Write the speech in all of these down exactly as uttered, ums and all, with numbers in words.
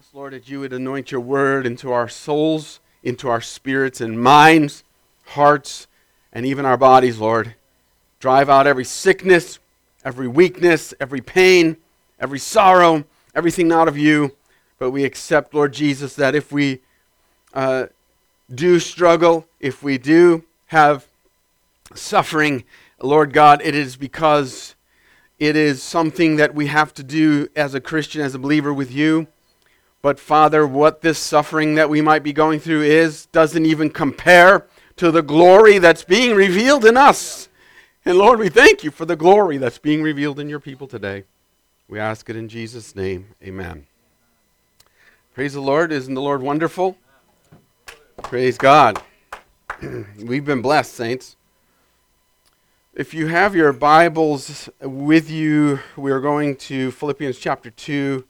ask, Lord, that you would anoint your word into our souls, into our spirits and minds, hearts, and even our bodies, Lord. Drive out every sickness, every weakness, every pain, every sorrow, everything not of you. But we accept, Lord Jesus, that if we uh, do struggle, if we do have suffering, Lord God, it is because it is something that we have to do as a Christian, as a believer with you. But Father, what this suffering that we might be going through is, doesn't even compare to the glory that's being revealed in us. And Lord, we thank you for the glory that's being revealed in your people today. We ask it in Jesus' name. Amen. Praise the Lord. Isn't the Lord wonderful? Praise God. We've been blessed, saints. If you have your Bibles with you, we are going to Philippians chapter two,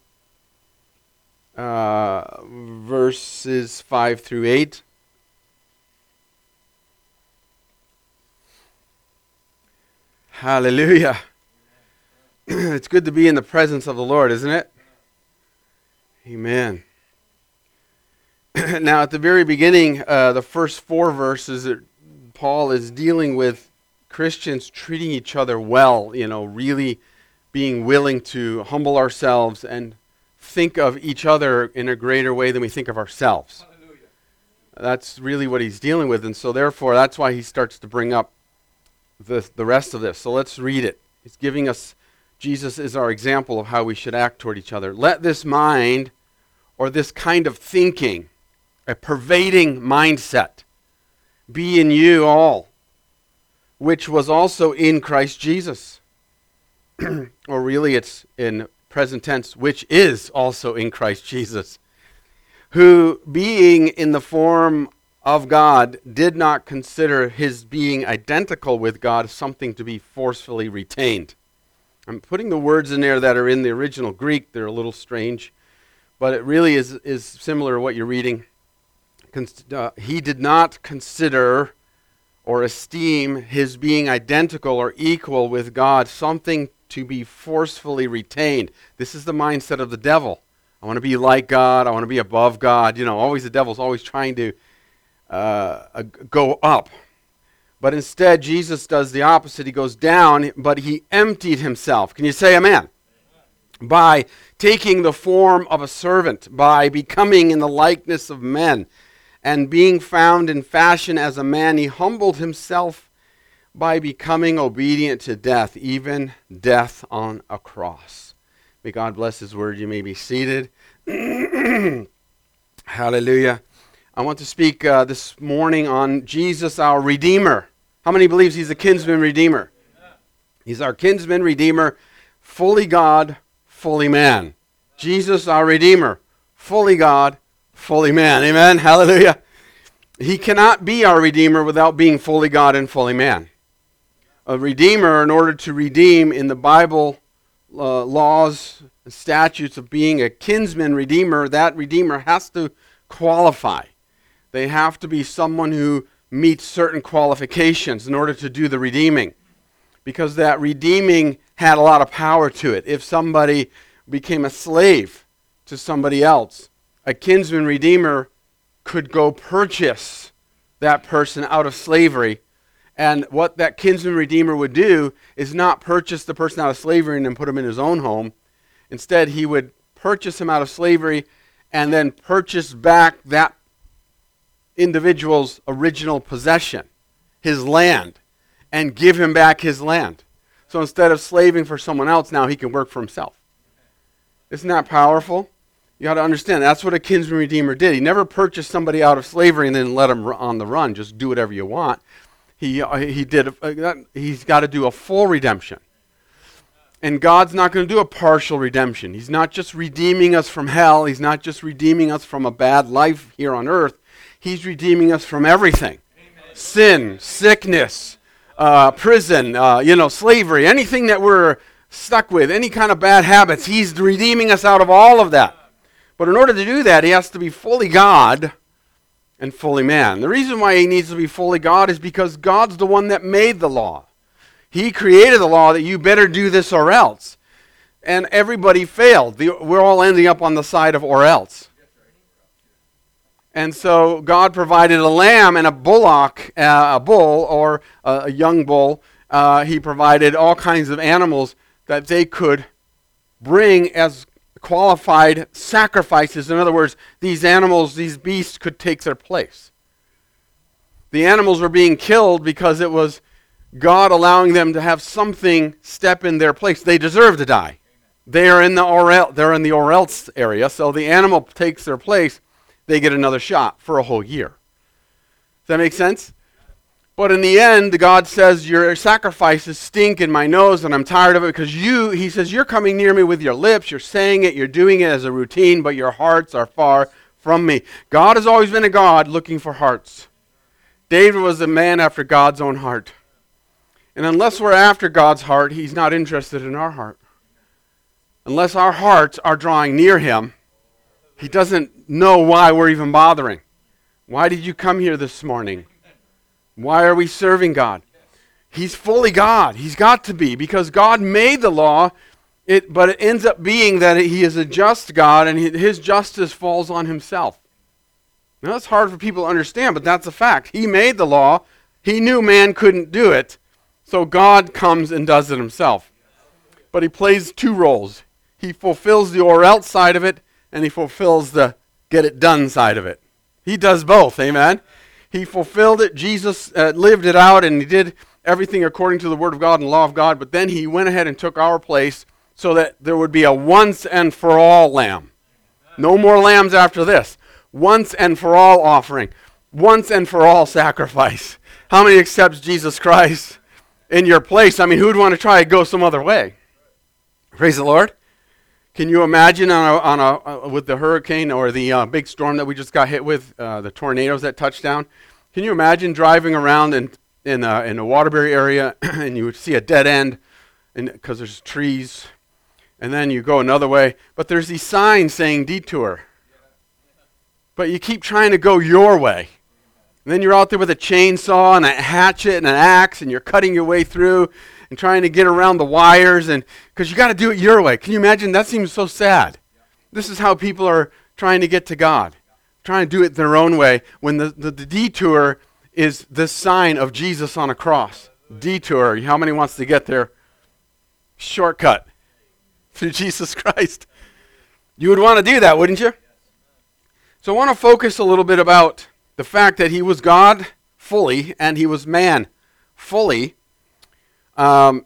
uh, verses five through eight. Hallelujah. It's good to be in the presence of the Lord, isn't it? Amen. Now, at the very beginning, uh, the first four verses, that Paul is dealing with Christians treating each other well, you know, really being willing to humble ourselves and think of each other in a greater way than we think of ourselves. Hallelujah. That's really what he's dealing with, and so therefore that's why he starts to bring up the, the rest of this. So let's read it. He's giving us, Jesus is our example of how we should act toward each other. Let this mind, or this kind of thinking, a pervading mindset, be in you all, which was also in Christ Jesus. Or really it's in present tense, which is also in Christ Jesus, who being in the form of God did not consider his being identical with God something to be forcefully retained. I'm putting the words in there that are in the original Greek. They're a little strange, but it really is, is similar to what you're reading. Cons- uh, he did not consider or esteem his being identical or equal with God something to be forcefully retained. This is the mindset of the devil. I want to be like God. I want to be above God. You know, always the devil's always trying to uh, uh, go up. But instead, Jesus does the opposite. He goes down, but he emptied himself. Can you say amen? Amen. By taking the form of a servant, by becoming in the likeness of men, and being found in fashion as a man, he humbled himself by becoming obedient to death, even death on a cross. May God bless his word. You may be seated. Hallelujah. I want to speak uh, this morning on Jesus, our Redeemer. How many believes he's a kinsman redeemer? Amen. He's our kinsman redeemer, fully God, fully man. Jesus, our Redeemer, fully God, fully man. Amen. Hallelujah. He cannot be our Redeemer without being fully God and fully man. A Redeemer, in order to redeem in the Bible uh, laws, statutes of being a kinsman Redeemer, that Redeemer has to qualify. They have to be someone who meets certain qualifications in order to do the redeeming. Because that redeeming had a lot of power to it. If somebody became a slave to somebody else, a kinsman redeemer could go purchase that person out of slavery. And what that kinsman redeemer would do is not purchase the person out of slavery and then put him in his own home. Instead, he would purchase him out of slavery and then purchase back that individual's original possession, his land, and give him back his land. So instead of slaving for someone else, now he can work for himself. Isn't that powerful? You got to understand, that's what a kinsman redeemer did. He never purchased somebody out of slavery and then let him on the run, just do whatever you want. He uh, he did. Uh, he's got to do a full redemption. And God's not going to do a partial redemption. He's not just redeeming us from hell. He's not just redeeming us from a bad life here on earth. He's redeeming us from everything. Amen. Sin, sickness, uh, prison, uh, you know, slavery, anything that we're stuck with, any kind of bad habits. He's redeeming us out of all of that. But in order to do that, he has to be fully God and fully man. The reason why he needs to be fully God is because God's the one that made the law. He created the law that you better do this or else. and everybody failed. The, we're all ending up on the side of or else. And so God provided a lamb and a bullock, uh, a bull or a, a young bull. Uh, he provided all kinds of animals that they could bring as qualified sacrifices. In other words, these animals, these beasts could take their place. The animals were being killed because it was God allowing them to have something step in their place. They deserve to die. They are in the or el- they're in the or else area, so the animal takes their place. They get another shot for a whole year. Does that make sense? But in the end, God says, your sacrifices stink in my nose, and I'm tired of it because you, he says, you're coming near me with your lips, you're saying it, you're doing it as a routine, but your hearts are far from me. God has always been a God looking for hearts. David was a man after God's own heart. And unless we're after God's heart, he's not interested in our heart. Unless our hearts are drawing near him, he doesn't know why we're even bothering. Why did you come here this morning? Why are we serving God? He's fully God. He's got to be, because God made the law, it, but it ends up being that he is a just God, and his justice falls on himself. Now, that's hard for people to understand, but that's a fact. He made the law. He knew man couldn't do it, so God comes and does it himself. But he plays two roles. He fulfills the or else side of it, and he fulfills the get it done side of it. He does both, amen? He fulfilled it. Jesus uh, lived it out, and he did everything according to the word of God and law of God, but then he went ahead and took our place so that there would be a once and for all lamb. No more lambs after this. Once and for all offering. Once and for all sacrifice. How many accepts Jesus Christ in your place? I mean, who'd want to try to go some other way? Praise the Lord. Can you imagine on a, on a, uh, with the hurricane or the uh, big storm that we just got hit with, uh, the tornadoes that touched down? Can you imagine driving around in in, uh, in a Waterbury area and you would see a dead end because there's trees, and then you go another way, but there's these signs saying detour. But you keep trying to go your way. And then you're out there with a chainsaw and a hatchet and an axe, and you're cutting your way through and trying to get around the wires, and because you got to do it your way. Can you imagine? That seems so sad. This is how people are trying to get to God, trying to do it their own way, when the, the, the detour is the sign of Jesus on a cross. Detour. How many wants to get there? Shortcut through Jesus Christ. You would want to do that, wouldn't you? So I want to focus a little bit about the fact that he was God fully and he was man fully. Um,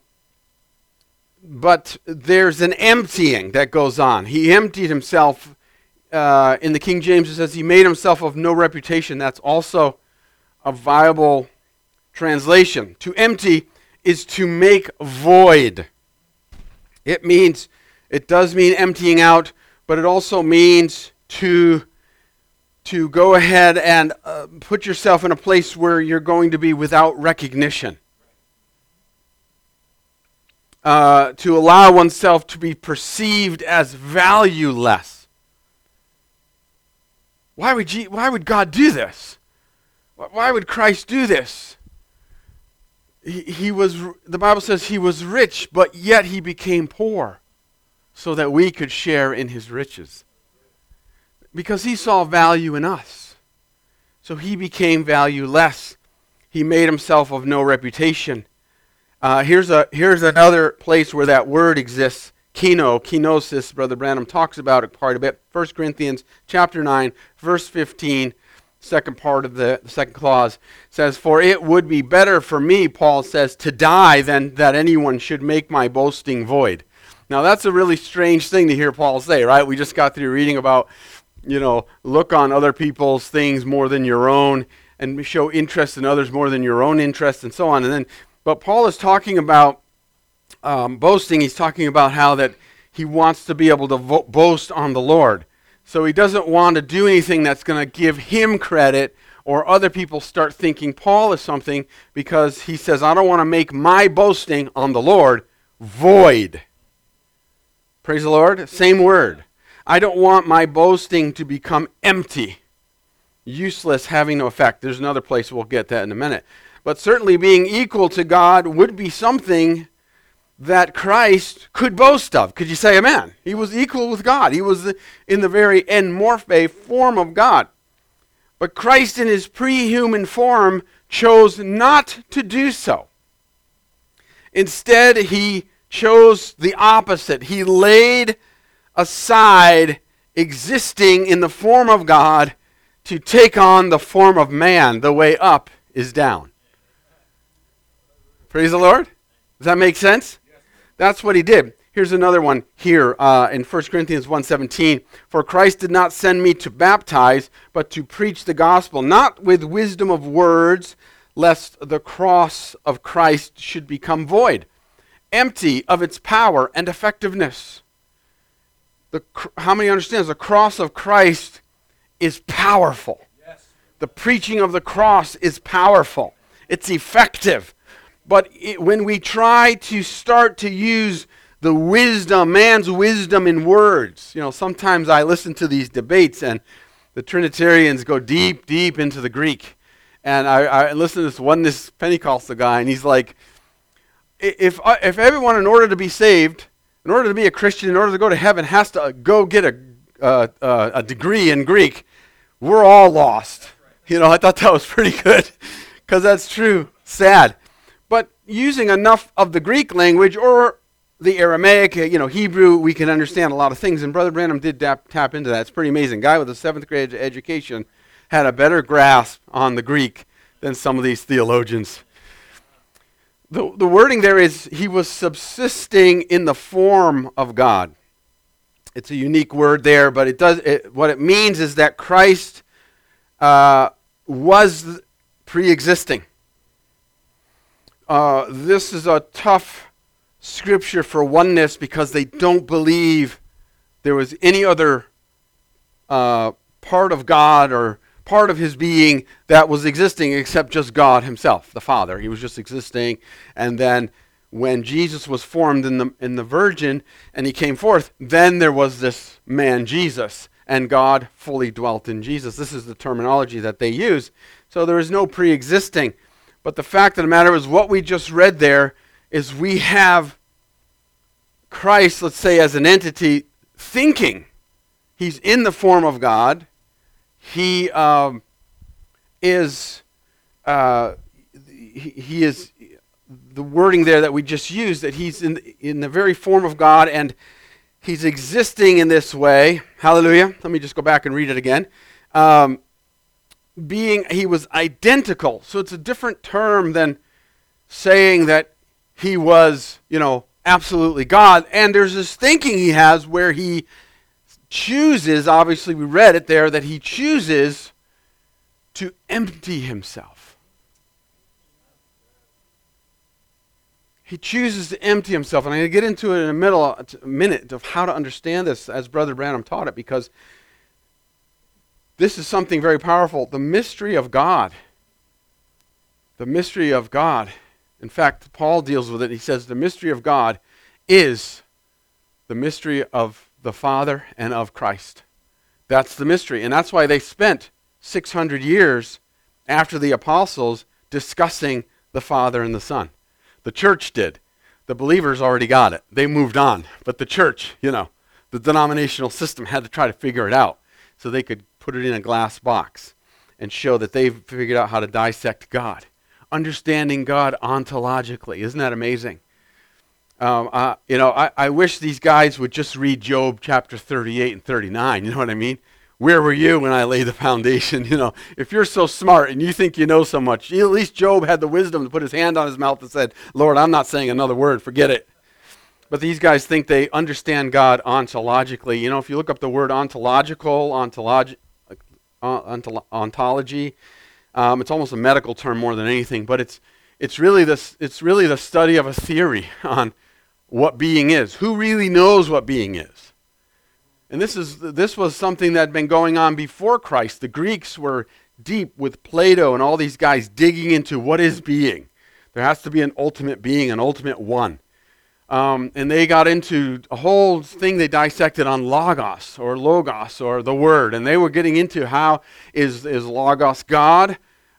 but there's an emptying that goes on. He emptied himself. Uh, in the King James, it says he made himself of no reputation. That's also a viable translation. To empty is to make void. It means, it does mean emptying out, but it also means to to go ahead and uh, put yourself in a place where you're going to be without recognition. Uh, to allow oneself to be perceived as valueless. Why would, G- why would God do this? Why would Christ do this? He, he was, the Bible says he was rich, but yet he became poor so that we could share in his riches. Because he saw value in us. So he became valueless. He made himself of no reputation. Uh, here's a here's another place where that word exists. Keno, kenosis, Brother Branham talks about it quite a bit. First Corinthians chapter nine, verse fifteen, second part of the, the second clause, says, "For it would be better for me," Paul says, "to die than that anyone should make my boasting void." Now that's a really strange thing to hear Paul say, right? We just got through reading about, you know, look on other people's things more than your own, and show interest in others more than your own interest, and so on. And then, but Paul is talking about um, boasting. He's talking about how that he wants to be able to vo- boast on the Lord. So he doesn't want to do anything that's going to give him credit or other people start thinking Paul is something, because he says, I don't want to make my boasting on the Lord void. Praise the Lord. Same word. I don't want my boasting to become empty, useless, having no effect. There's another place, we'll get that in a minute. But certainly being equal to God would be something that Christ could boast of. Could you say amen? He was equal with God. He was in the very enmorphe form of God. But Christ in his pre-human form chose not to do so. Instead, he chose the opposite. He laid aside existing in the form of God to take on the form of man. The way up is down. Praise the Lord. Does that make sense? Yes. That's what he did. Here's another one here uh, in First Corinthians one seventeen. For Christ did not send me to baptize, but to preach the gospel, not with wisdom of words, lest the cross of Christ should become void, empty of its power and effectiveness. The, how many understands the cross of Christ is powerful? Yes. The preaching of the cross is powerful. It's effective. But it, when we try to start to use the wisdom, man's wisdom in words, you know, sometimes I listen to these debates and the Trinitarians go deep, deep into the Greek. And I, I listen to this oneness Pentecostal guy, and he's like, if, if everyone, in order to be saved, in order to be a Christian, in order to go to heaven, has to go get a, uh, uh, a degree in Greek, we're all lost. You know, I thought that was pretty good, because that's true. Sad. But using enough of the Greek language or the Aramaic, you know, Hebrew, we can understand a lot of things. And Brother Branham did tap, tap into that. It's pretty amazing. Guy with a seventh grade education had a better grasp on the Greek than some of these theologians. The, the wording there is, he was subsisting in the form of God. It's a unique word there, but it does. It, what it means is that Christ uh, was pre-existing. Uh, this is a tough scripture for oneness because they don't believe there was any other uh, part of God or part of his being that was existing except just God himself, the Father. He was just existing. And then when Jesus was formed in the in the Virgin and he came forth, then there was this man Jesus, and God fully dwelt in Jesus. This is the terminology that they use. So there is no pre-existing. But the fact of the matter is, what we just read there is we have Christ, let's say, as an entity thinking. He's in the form of God. He um, is, uh, he, he is, the wording there that we just used, that he's in, in the very form of God, and he's existing in this way. Hallelujah. Let me just go back and read it again. Um, being, he was identical. So it's a different term than saying that he was, you know, absolutely God. And there's this thinking he has where he chooses, obviously we read it there, that he chooses to empty himself. He chooses to empty himself. And I'm going to get into it in a, middle, a minute of how to understand this as Brother Branham taught it, because this is something very powerful. The mystery of God. The mystery of God. In fact, Paul deals with it. He says the mystery of God is the mystery of the Father and of Christ. That's the mystery. And that's why they spent six hundred years after the apostles discussing the Father and the Son. The church did. The believers already got it. They moved on. But the church, you know, the denominational system had to try to figure it out so they could put it in a glass box and show that they've figured out how to dissect God. Understanding God ontologically. Isn't that amazing? Um, uh, you know, I, I wish these guys would just read Job chapter thirty-eight and thirty-nine. You know what I mean? Where were you when I laid the foundation? You know, if you're so smart and you think you know so much, at least Job had the wisdom to put his hand on his mouth and said, Lord, I'm not saying another word. Forget it. But these guys think they understand God ontologically. You know, if you look up the word ontological, ontologi- uh, ontolo- ontology, um, it's almost a medical term more than anything. But it's it's really this. It's really the study of a theory on what being is. Who really knows what being is? And this is this was something that had been going on before Christ. The Greeks were deep with Plato and all these guys digging into what is being. There has to be an ultimate being, an ultimate one. Um, and they got into a whole thing they dissected on logos or logos or the word. And they were getting into how is, is logos God?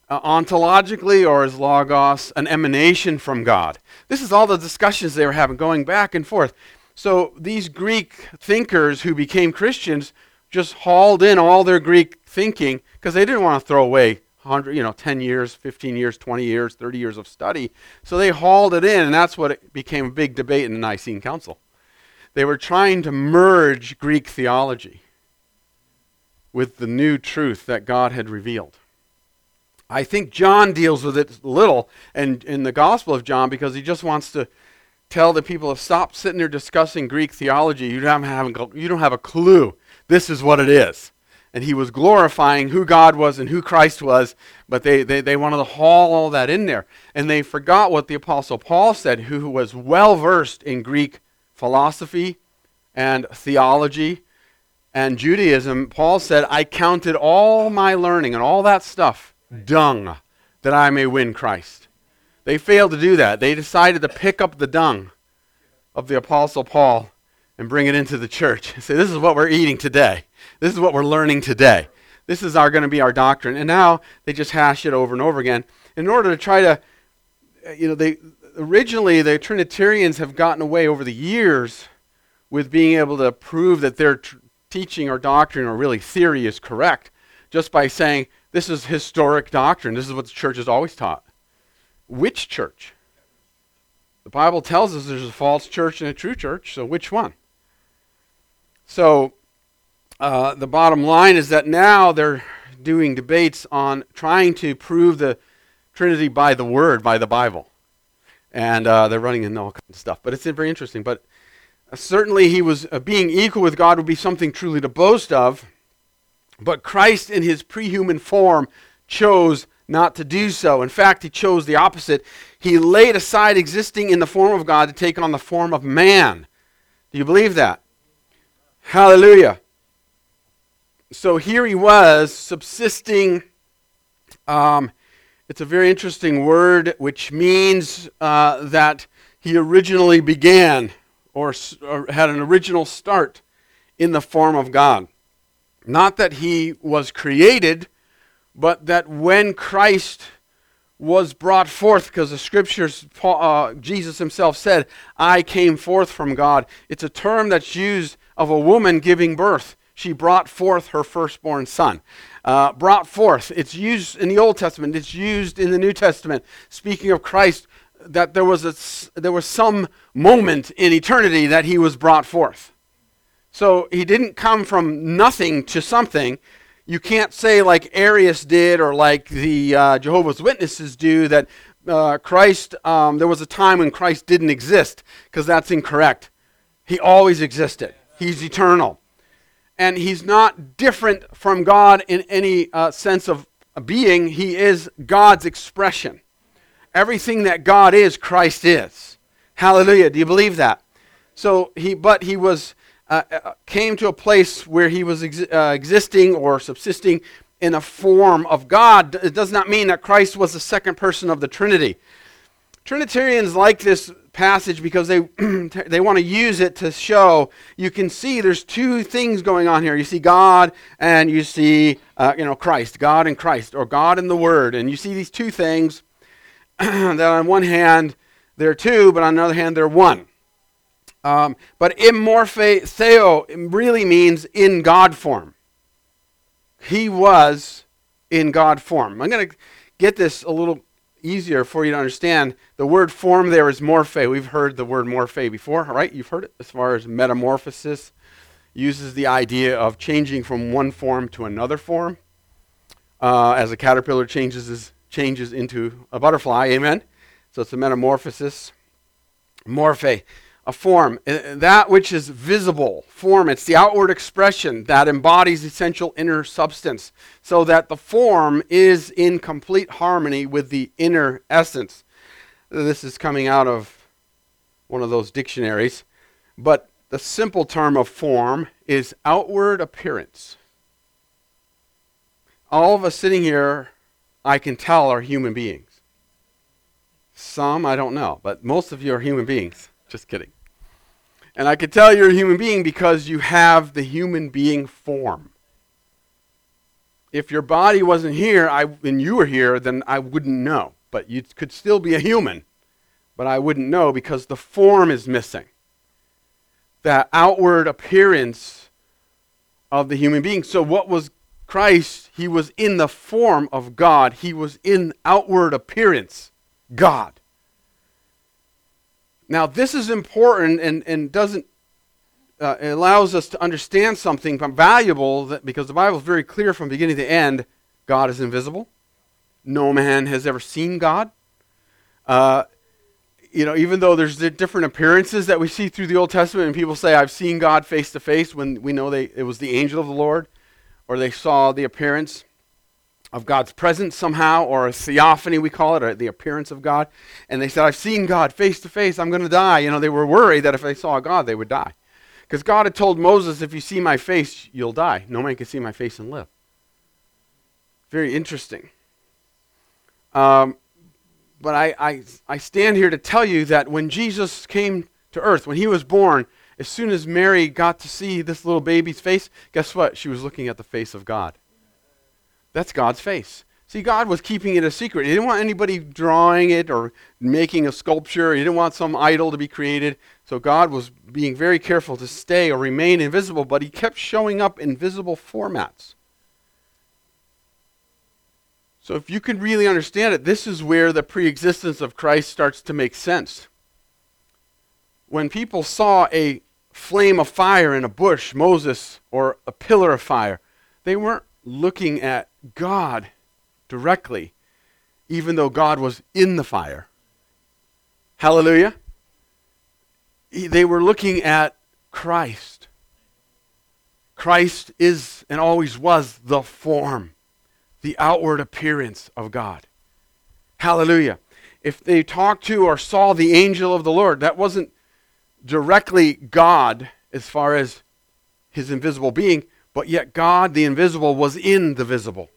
uh, ontologically, or is logos an emanation from God? This is all the discussions they were having, going back and forth. So these Greek thinkers who became Christians just hauled in all their Greek thinking because they didn't want to throw away one hundred, you know, ten years, fifteen years, twenty years, thirty years of study. So they hauled it in, and that's what it became a big debate in the Nicene Council. They were trying to merge Greek theology with the new truth that God had revealed. I think John deals with it little in, in the Gospel of John because he just wants to tell the people to stop sitting there discussing Greek theology. You don't have, you don't have a clue. This is what it is. And he was glorifying who God was and who Christ was, but they, they, they wanted to haul all that in there. And they forgot what the Apostle Paul said, who was well-versed in Greek philosophy and theology and Judaism. Paul said, I counted all my learning and all that stuff dung, that I may win Christ. They failed to do that. They decided to pick up the dung of the Apostle Paul and bring it into the church. Say, this is what we're eating today. This is what we're learning today. This is our going to be our doctrine. And now they just hash it over and over again in order to try to, you know, they originally the Trinitarians have gotten away over the years with being able to prove that their tr- teaching or doctrine or really theory is correct just by saying this is historic doctrine. This is what the church has always taught. Which church? The Bible tells us there's a false church and a true church, so which one? So uh, the bottom line is that now they're doing debates on trying to prove the Trinity by the Word, by the Bible. And uh, they're running into all kinds of stuff. But it's very interesting. But uh, certainly he was, uh, being equal with God would be something truly to boast of. But Christ in his pre-human form chose not to do so. In fact, he chose the opposite. He laid aside existing in the form of God to take on the form of man. Do you believe that? Hallelujah. So here he was, subsisting. Um, it's a very interesting word, which means uh, that he originally began or, or had an original start in the form of God. Not that he was created, but that when Christ was brought forth, because the scriptures, Paul, uh, Jesus himself said, I came forth from God. It's a term that's used of a woman giving birth. She brought forth her firstborn son. Uh, brought forth. It's used in the Old Testament. It's used in the New Testament. Speaking of Christ, that there was a, there was some moment in eternity that he was brought forth. So he didn't come from nothing to something. You can't say like Arius did or like the uh, Jehovah's Witnesses do that uh, Christ, um, there was a time when Christ didn't exist, because that's incorrect. He always existed. He's eternal. And he's not different from God in any uh, sense of being. He is God's expression. Everything that God is, Christ is. Hallelujah. Do you believe that? So he, but he was... Uh, came to a place where he was ex- uh, existing or subsisting in a form of God. It does not mean that Christ was the second person of the Trinity. Trinitarians like this passage because they they want to use it to show, you can see there's two things going on here. You see God and you see uh, you know Christ, God and Christ, or God and the Word. And you see these two things that on one hand they're two, but on the other hand they're one. Um, but immorphe theo really means in God form. He was in God form. I'm going to get this a little easier for you to understand. The word form there is morphe. We've heard the word morphe before, right? You've heard it as far as metamorphosis. Uses the idea of changing from one form to another form. Uh, as a caterpillar changes, is, changes into a butterfly, amen? So it's a metamorphosis. Morphe. A form, that which is visible, form, it's the outward expression that embodies essential inner substance, so that the form is in complete harmony with the inner essence. This is coming out of one of those dictionaries, but the simple term of form is outward appearance. All of us sitting here, I can tell, are human beings. Some, I don't know, but most of you are human beings. Just kidding. And I can tell you're a human being because you have the human being form. if your body wasn't here I, and you were here, then I wouldn't know. But you could still be a human, but I wouldn't know because the form is missing. That outward appearance of the human being. So what was Christ? He was in the form of God. He was in outward appearance God. Now this is important and, and doesn't uh, it allows us to understand something valuable that, because the Bible is very clear from beginning to end, God is invisible. No man has ever seen God. Uh, you know, even though there's the different appearances that we see through the Old Testament, and people say, I've seen God face to face, when we know they it was the angel of the Lord, or they saw the appearance of God's presence somehow, or a theophany we call it, or the appearance of God, and they said, I've seen God face to face, I'm going to die. You know, they were worried that if they saw God, they would die. Because God had told Moses, if you see my face, you'll die. No man can see my face and live. Very interesting. Um, but I, I, I stand here to tell you that when Jesus came to earth, when he was born, as soon as Mary got to see this little baby's face, guess what? She was looking at the face of God. That's God's face. See, God was keeping it a secret. He didn't want anybody drawing it or making a sculpture. He didn't want some idol to be created. So God was being very careful to stay or remain invisible, but he kept showing up in visible formats. So if you can really understand it, this is where the pre-existence of Christ starts to make sense. When people saw a flame of fire in a bush, Moses, or a pillar of fire, they weren't looking at God directly, even though God was in the fire. Hallelujah. They were looking at Christ. Christ is and always was the form, the outward appearance of God. Hallelujah. If they talked to or saw the angel of the Lord, that wasn't directly God as far as his invisible being, but yet God, the invisible, was in the visible.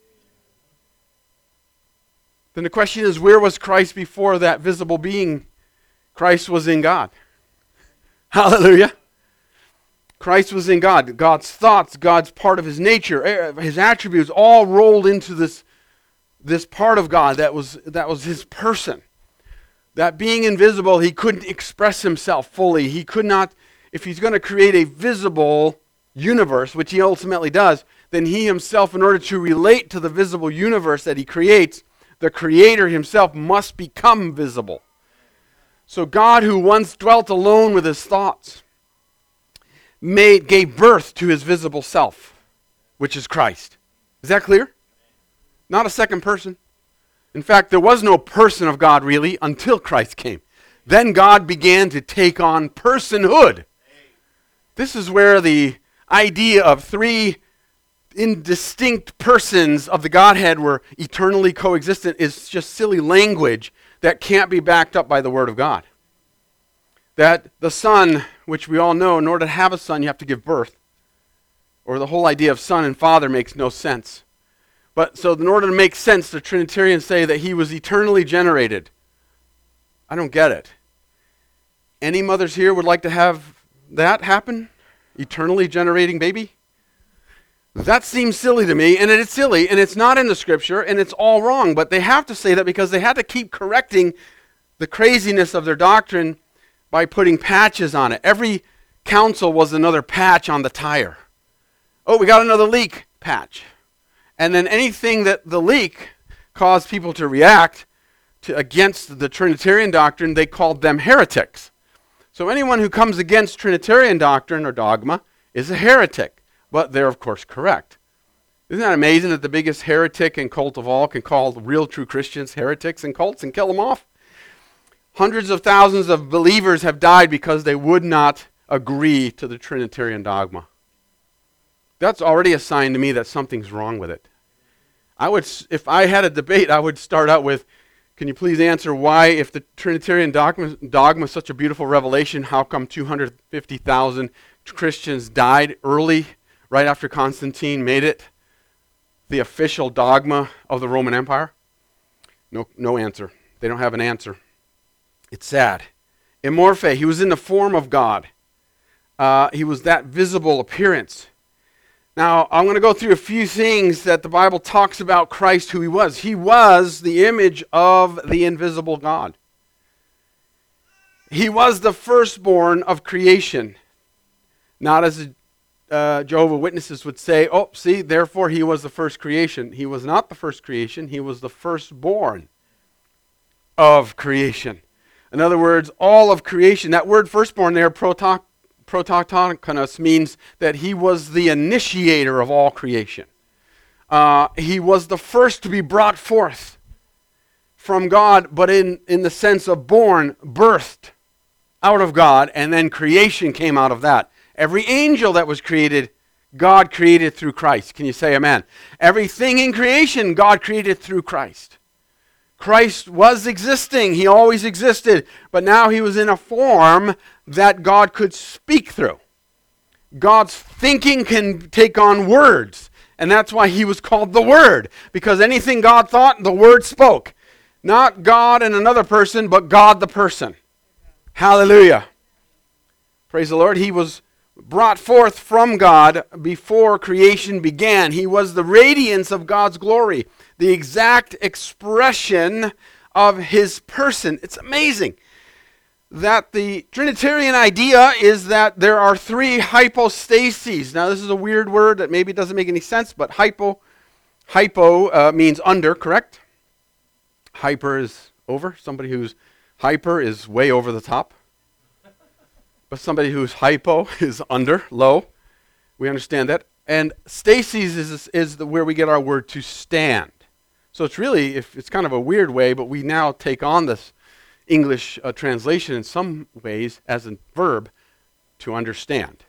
Then the question is, where was Christ before that visible being? Christ was in God. Hallelujah. Christ was in God. God's thoughts, God's part of his nature, his attributes, all rolled into this, this part of God that was, that was his person. That being invisible, he couldn't express himself fully. He could not, if he's going to create a visible universe, which he ultimately does, then he himself, in order to relate to the visible universe that he creates, the creator himself must become visible. So God, who once dwelt alone with his thoughts, made gave birth to his visible self, which is Christ. Is that clear? Not a second person. In fact, there was no person of God really until Christ came. Then God began to take on personhood. This is where the idea of three indistinct persons of the Godhead were eternally coexistent is just silly language that can't be backed up by the Word of God. That the Son, which we all know, in order to have a son, you have to give birth. Or the whole idea of son and father makes no sense. But so in order to make sense, the Trinitarians say that he was eternally generated. I don't get it. Any mothers here would like to have that happen? Eternally generating baby? That seems silly to me, and it's silly, and it's not in the Scripture, and it's all wrong. But they have to say that because they had to keep correcting the craziness of their doctrine by putting patches on it. Every council was another patch on the tire. Oh, we got another leak, patch. And then anything that the leak caused people to react to against the Trinitarian doctrine, they called them heretics. So anyone who comes against Trinitarian doctrine or dogma is a heretic. But they're, of course, correct. Isn't that amazing that the biggest heretic and cult of all can call real true Christians heretics and cults and kill them off? Hundreds of thousands of believers have died because they would not agree to the Trinitarian dogma. That's already a sign to me that something's wrong with it. I would, if I had a debate, I would start out with, can you please answer why, if the Trinitarian dogma, dogma is such a beautiful revelation, how come two hundred fifty thousand Christians died early, right after Constantine made it the official dogma of the Roman Empire? No, no answer. They don't have an answer. It's sad. Amorphe, he was in the form of God. Uh, he was that visible appearance. Now, I'm going to go through a few things that the Bible talks about Christ, who he was. He was the image of the invisible God. He was the firstborn of creation. Not as uh, Jehovah's Witnesses would say, oh, see, therefore he was the first creation. He was not the first creation. He was the firstborn of creation. In other words, all of creation. That word firstborn there, proto- prototokos, means that he was the initiator of all creation. Uh, he was the first to be brought forth from God, but in, in the sense of born, birthed out of God, and then creation came out of that. Every angel that was created, God created through Christ. Can you say amen? Everything in creation, God created through Christ. Christ was existing. He always existed. But now he was in a form that God could speak through. God's thinking can take on words. And that's why he was called the Word. Because anything God thought, the Word spoke. Not God and another person, but God the person. Hallelujah. Praise the Lord. He was brought forth from God before creation began. He was the radiance of God's glory, the exact expression of his person. It's amazing that the Trinitarian idea is that there are three hypostases. Now, this is a weird word that maybe doesn't make any sense, but hypo, hypo uh, means under, correct? Hyper is over. Somebody who's hyper is way over the top. But somebody who's hypo is under, low. We understand that. And stasis is, is the, where we get our word to stand. So it's really, if it's kind of a weird way, but we now take on this English uh, translation in some ways as a verb, to understand.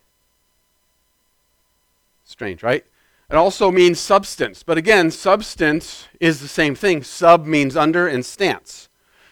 Strange, right? It also means substance. But again, substance is the same thing. Sub means under and stance.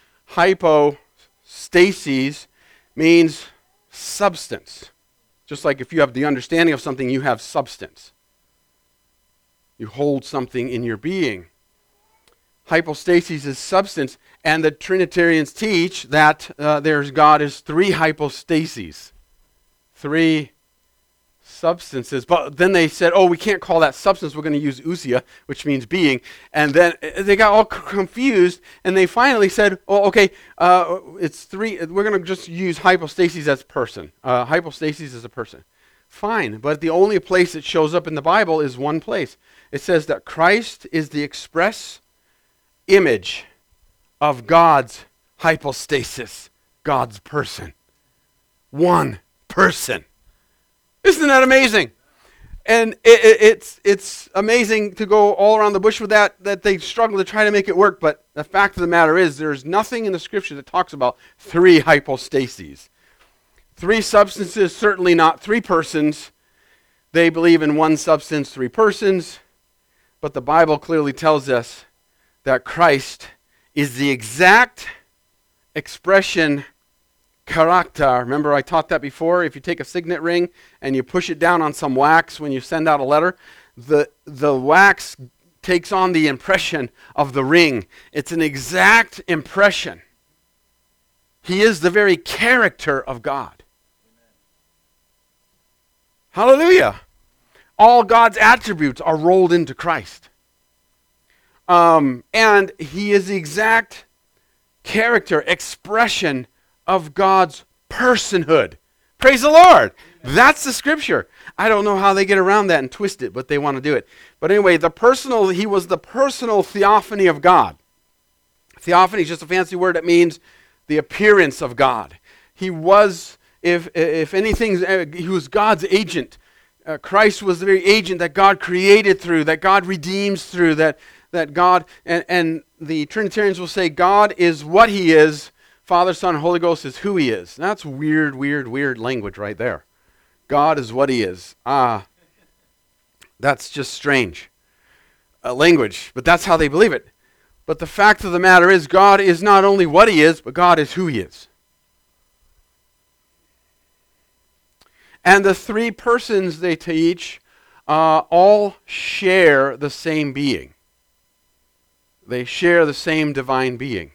Hypostasis means substance. Just like if you have the understanding of something, you have substance. You hold something in your being. Hypostasis is substance, and the Trinitarians teach that uh, there's God is three hypostases, three substances. But then they said, oh, we can't call that substance, we're going to use ousia, which means being. And then they got all c- confused, and they finally said, oh, okay, uh, it's three, we're going to just use hypostasis as person. Uh, hypostasis is a person. Fine, but the only place it shows up in the Bible is one place. It says that Christ is the express image of God's hypostasis, God's person. One person. Isn't that amazing? And it, it, it's it's amazing to go all around the bush with that, that they struggle to try to make it work, but the fact of the matter is there's nothing in the Scripture that talks about three hypostases. Three substances, certainly not three persons. They believe in one substance, three persons, but the Bible clearly tells us that Christ is the exact expression, character. Remember I taught that before? If you take a signet ring and you push it down on some wax when you send out a letter, the, the wax takes on the impression of the ring. It's an exact impression. He is the very character of God. Hallelujah. All God's attributes are rolled into Christ. Um, and he is the exact character, expression of God's personhood. Praise the Lord. That's the Scripture. I don't know how they get around that and twist it, but they want to do it. But anyway, the personal, he was the personal theophany of God. Theophany is just a fancy word that means the appearance of God. He was, if if anything, he was God's agent. Uh, Christ was the very agent that God created through, that God redeems through, that that God, and, and the Trinitarians will say God is what he is, Father, Son, and Holy Ghost is who he is. That's weird, weird, weird language right there. God is what he is. Ah, that's just strange uh, language, but that's how they believe it. But the fact of the matter is God is not only what he is, but God is who he is. And the three persons they teach uh, all share the same being. They share the same divine being.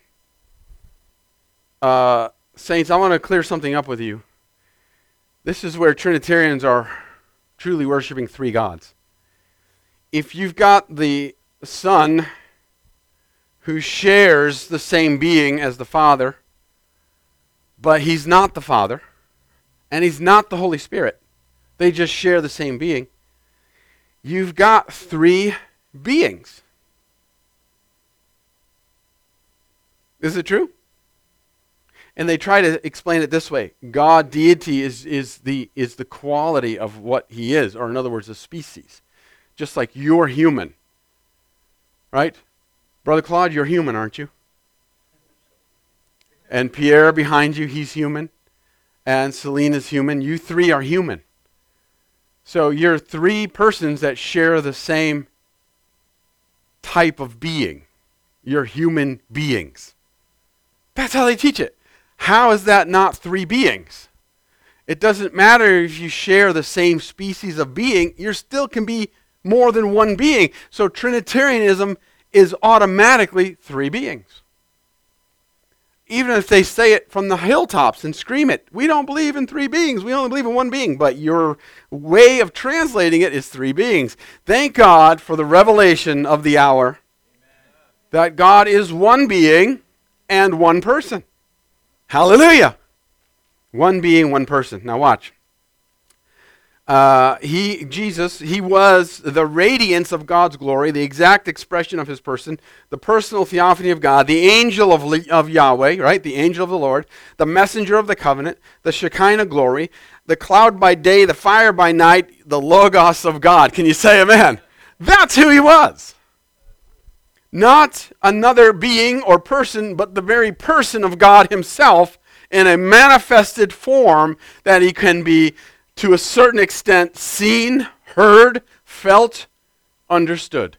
Uh, saints, I want to clear something up with you. This is where Trinitarians are truly worshiping three gods. if you've got the Son who shares the same being as the Father, but he's not the Father, and he's not the Holy Spirit, they just share the same being, you've got three beings. Is it true? And they try to explain it this way. God, deity, is, is, the, is the quality of what he is, or in other words, a species. Just like you're human. Right? Brother Claude, you're human, aren't you? And Pierre behind you, he's human. And Celine is human. You three are human. So you're three persons that share the same type of being. You're human beings. That's how they teach it. How is that not three beings? It doesn't matter if you share the same species of being, you still can be more than one being. So Trinitarianism is automatically three beings. Even if they say it from the hilltops and scream it, we don't believe in three beings, we only believe in one being. But your way of translating it is three beings. Thank God for the revelation of the hour. Amen. That God is one being and one person. Hallelujah. One being, one person. Now watch. Uh, he, Jesus, he was the radiance of God's glory, the exact expression of his person, the personal theophany of God, the angel of, of Yahweh, right? The angel of the Lord, the messenger of the covenant, the Shekinah glory, the cloud by day, the fire by night, the Logos of God. Can you say amen? That's who he was. Not another being or person, but the very person of God himself in a manifested form that he can be, to a certain extent, seen, heard, felt, understood.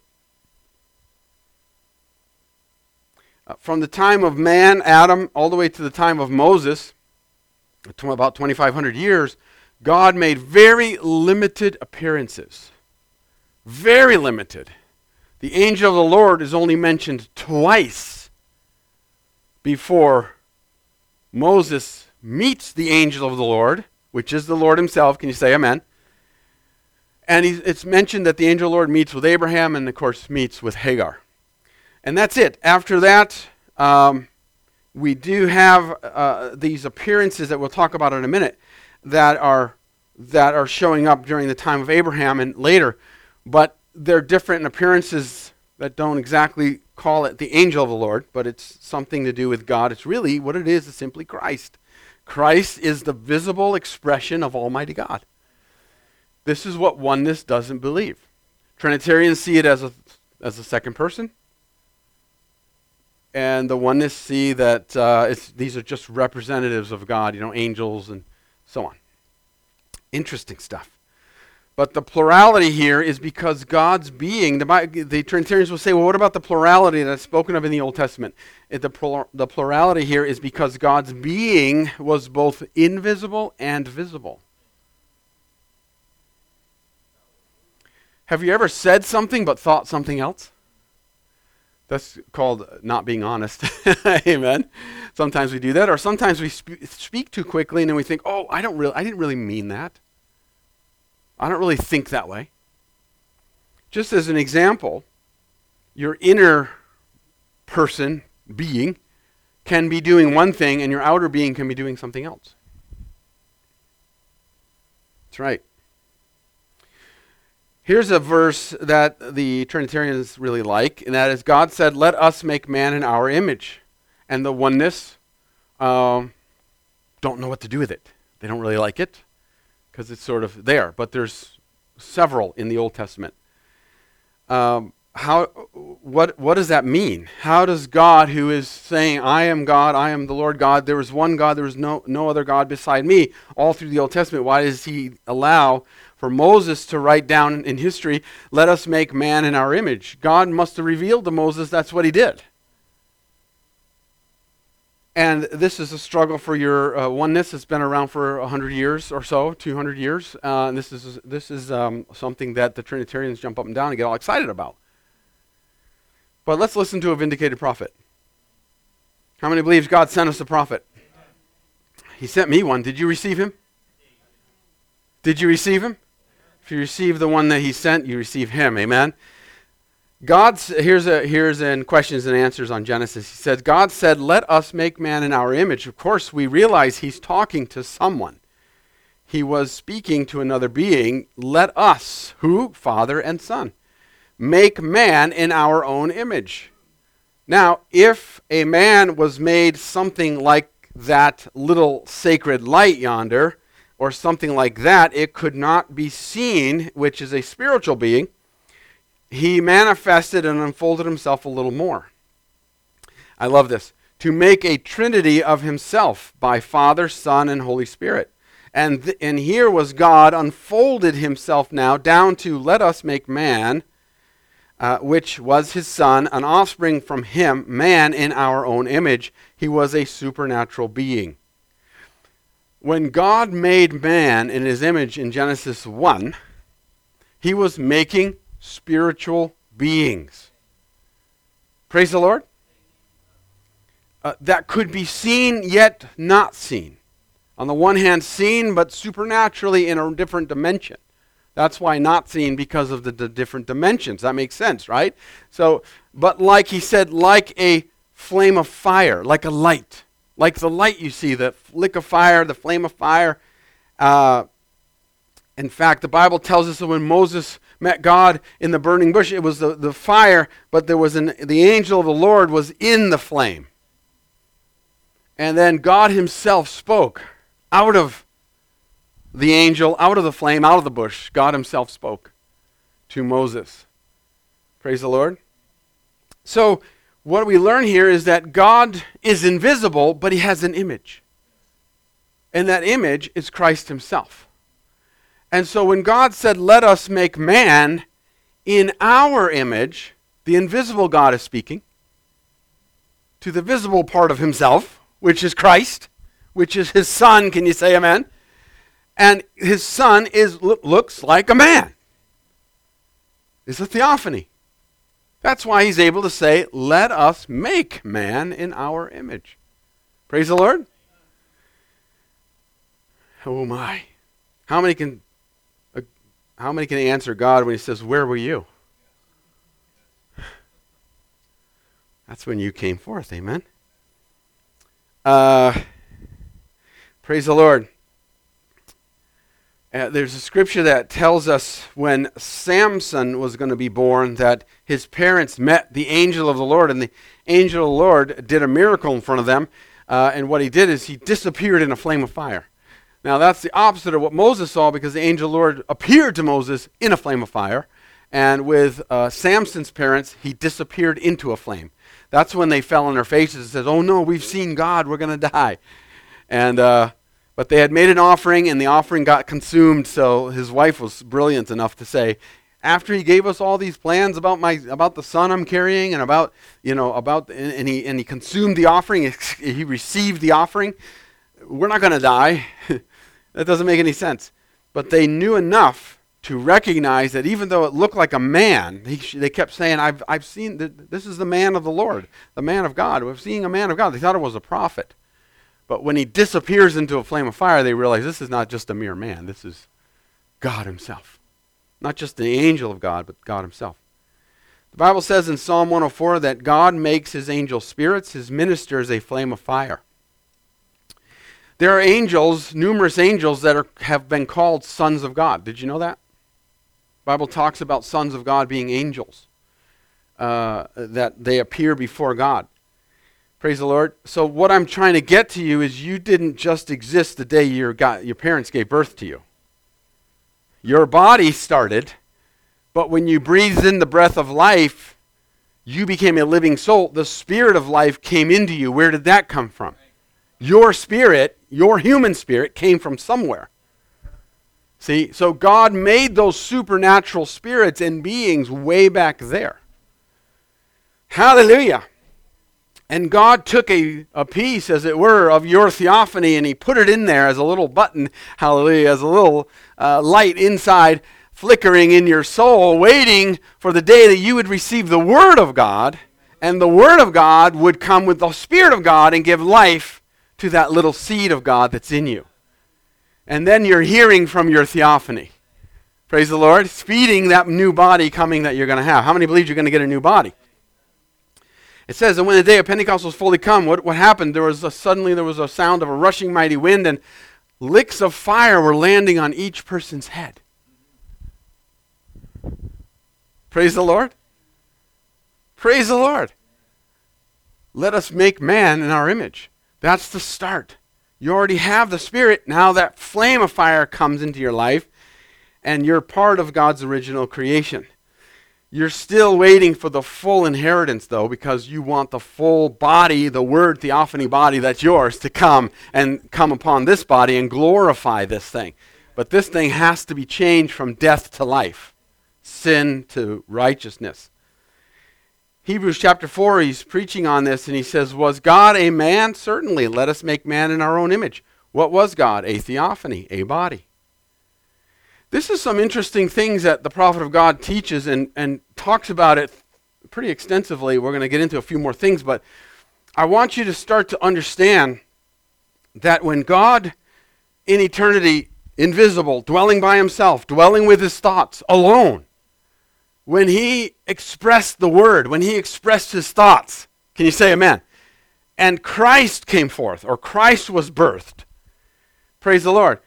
Uh, from the time of man, Adam, all the way to the time of Moses, about twenty-five hundred years, God made very limited appearances. Very limited. The angel of the Lord is only mentioned twice before Moses meets the angel of the Lord, which is the Lord himself. Can you say amen? And he's, it's mentioned that the angel of the Lord meets with Abraham and, of course, meets with Hagar. And that's it. After that, um, we do have uh, these appearances that we'll talk about in a minute that are that are showing up during the time of Abraham and later. But they're different in appearances that don't exactly call it the angel of the Lord, but it's something to do with God. It's really what it is, is simply Christ. Christ is the visible expression of Almighty God. This is what oneness doesn't believe. Trinitarians see it as a as a second person, and the oneness see that uh, it's, these are just representatives of God, you know, angels and so on. Interesting stuff. But the plurality here is because God's being, the, the Trinitarians will say, well, what about the plurality that's spoken of in the Old Testament? It, the, plur, the plurality here is because God's being was both invisible and visible. Have you ever said something but thought something else? That's called not being honest. Amen. Sometimes we do that, or sometimes we sp- speak too quickly and then we think, oh, I don't really, I didn't really mean that. I don't really think that way. Just as an example, your inner person, being, can be doing one thing and your outer being can be doing something else. That's right. Here's a verse that the Trinitarians really like, and that is God said, let us make man in our image. And the oneness um, don't know what to do with it. They don't really like it, because it's sort of there, but there's several in the Old Testament. Um, how, what, what does that mean? How does God, who is saying, I am God, I am the Lord God, there is one God, there is no, no other God beside me, all through the Old Testament, why does he allow for Moses to write down in history, let us make man in our image? God must have revealed to Moses that's what he did. And this is a struggle for your uh, oneness. It's been around for one hundred years or so, two hundred years. Uh, and this is this is um, something that the Trinitarians jump up and down and get all excited about. But let's listen to a vindicated prophet. How many believes God sent us a prophet? He sent me one. Did you receive him? Did you receive him? If you receive the one that he sent, you receive him. Amen? God's, here's, a, here's in questions and answers on Genesis. He says, God said, let us make man in our image. Of course, we realize he's talking to someone. He was speaking to another being. Let us, who? Father and Son, make man in our own image. Now, if a man was made something like that little sacred light yonder, or something like that, it could not be seen, which is a spiritual being. He manifested and unfolded himself a little more. I love this. To make a trinity of himself by Father, Son, and Holy Spirit. And, th- and here was God unfolded himself now down to let us make man, uh, which was his son, an offspring from him, man in our own image. He was a supernatural being. When God made man in his image in Genesis one, he was making spiritual beings. Praise the Lord. Uh, that could be seen yet not seen. On the one hand, seen but supernaturally in a different dimension. That's why not seen, because of the, the different dimensions. That makes sense, right? So, but like he said, like a flame of fire, like a light. Like the light you see, the flick of fire, the flame of fire. Uh, in fact, the Bible tells us that when Moses met God in the burning bush, it was the, the fire, but there was an, the angel of the Lord was in the flame. And then God himself spoke out of the angel, out of the flame, out of the bush. God himself spoke to Moses. Praise the Lord. So, what we learn here is that God is invisible, but he has an image. And that image is Christ himself. And so when God said, let us make man in our image, the invisible God is speaking to the visible part of himself, which is Christ, which is his son. Can you say amen? And his son is looks like a man. It's a theophany. That's why he's able to say, let us make man in our image. Praise the Lord. Oh my. How many can uh, how many can answer God when he says, where were you? That's when you came forth. Amen. Uh, praise the Lord. Uh, there's a scripture that tells us when Samson was going to be born that his parents met the angel of the Lord, and the angel of the Lord did a miracle in front of them. Uh, and what he did is he disappeared in a flame of fire. Now that's the opposite of what Moses saw, because the angel of the Lord appeared to Moses in a flame of fire. And with uh, Samson's parents, he disappeared into a flame. That's when they fell on their faces and said, oh no, we've seen God, we're going to die. And uh, But they had made an offering, and the offering got consumed, so his wife was brilliant enough to say, after he gave us all these plans about my about the son I'm carrying, and about, you know, about, and, and he and he consumed the offering, he received the offering, we're not going to die. That doesn't make any sense. But they knew enough to recognize that even though it looked like a man, he, they kept saying, I've I've seen, th- this is the man of the Lord, the man of God. We're seeing a man of God. They thought it was a prophet. But when he disappears into a flame of fire, they realize this is not just a mere man. This is God himself. Not just the angel of God, but God himself. The Bible says in Psalm one oh four that God makes his angel spirits, his ministers a flame of fire. There are angels, numerous angels, that are, have been called sons of God. Did you know that? The Bible talks about sons of God being angels, uh, that they appear before God. Praise the Lord. So what I'm trying to get to you is you didn't just exist the day your, God, your parents gave birth to you. Your body started, but when you breathed in the breath of life, you became a living soul. The spirit of life came into you. Where did that come from? Your spirit, your human spirit, came from somewhere. See, so God made those supernatural spirits and beings way back there. Hallelujah. And God took a, a piece, as it were, of your theophany, and he put it in there as a little button, hallelujah, as a little uh, light inside, flickering in your soul, waiting for the day that you would receive the Word of God, and the Word of God would come with the Spirit of God and give life to that little seed of God that's in you. And then you're hearing from your theophany. Praise the Lord. It's feeding that new body coming that you're going to have. How many believe you're going to get a new body? It says, and when the day of Pentecost was fully come, what, what happened? There was a, suddenly there was a sound of a rushing mighty wind, and licks of fire were landing on each person's head. Praise the Lord. Praise the Lord. Let us make man in our image. That's the start. You already have the Spirit. Now that flame of fire comes into your life, and you're part of God's original creation. You're still waiting for the full inheritance, though, because you want the full body, the word theophany body that's yours, to come and come upon this body and glorify this thing. But this thing has to be changed from death to life, sin to righteousness. Hebrews chapter four, he's preaching on this, and he says, was God a man? Certainly, let us make man in our own image. What was God? A theophany, a body. This is some interesting things that the prophet of God teaches and, and talks about it pretty extensively. We're going to get into a few more things, but I want you to start to understand that when God in eternity, invisible, dwelling by himself, dwelling with his thoughts alone, when he expressed the word, when he expressed his thoughts, can you say amen? And Christ came forth, or Christ was birthed. Praise the Lord.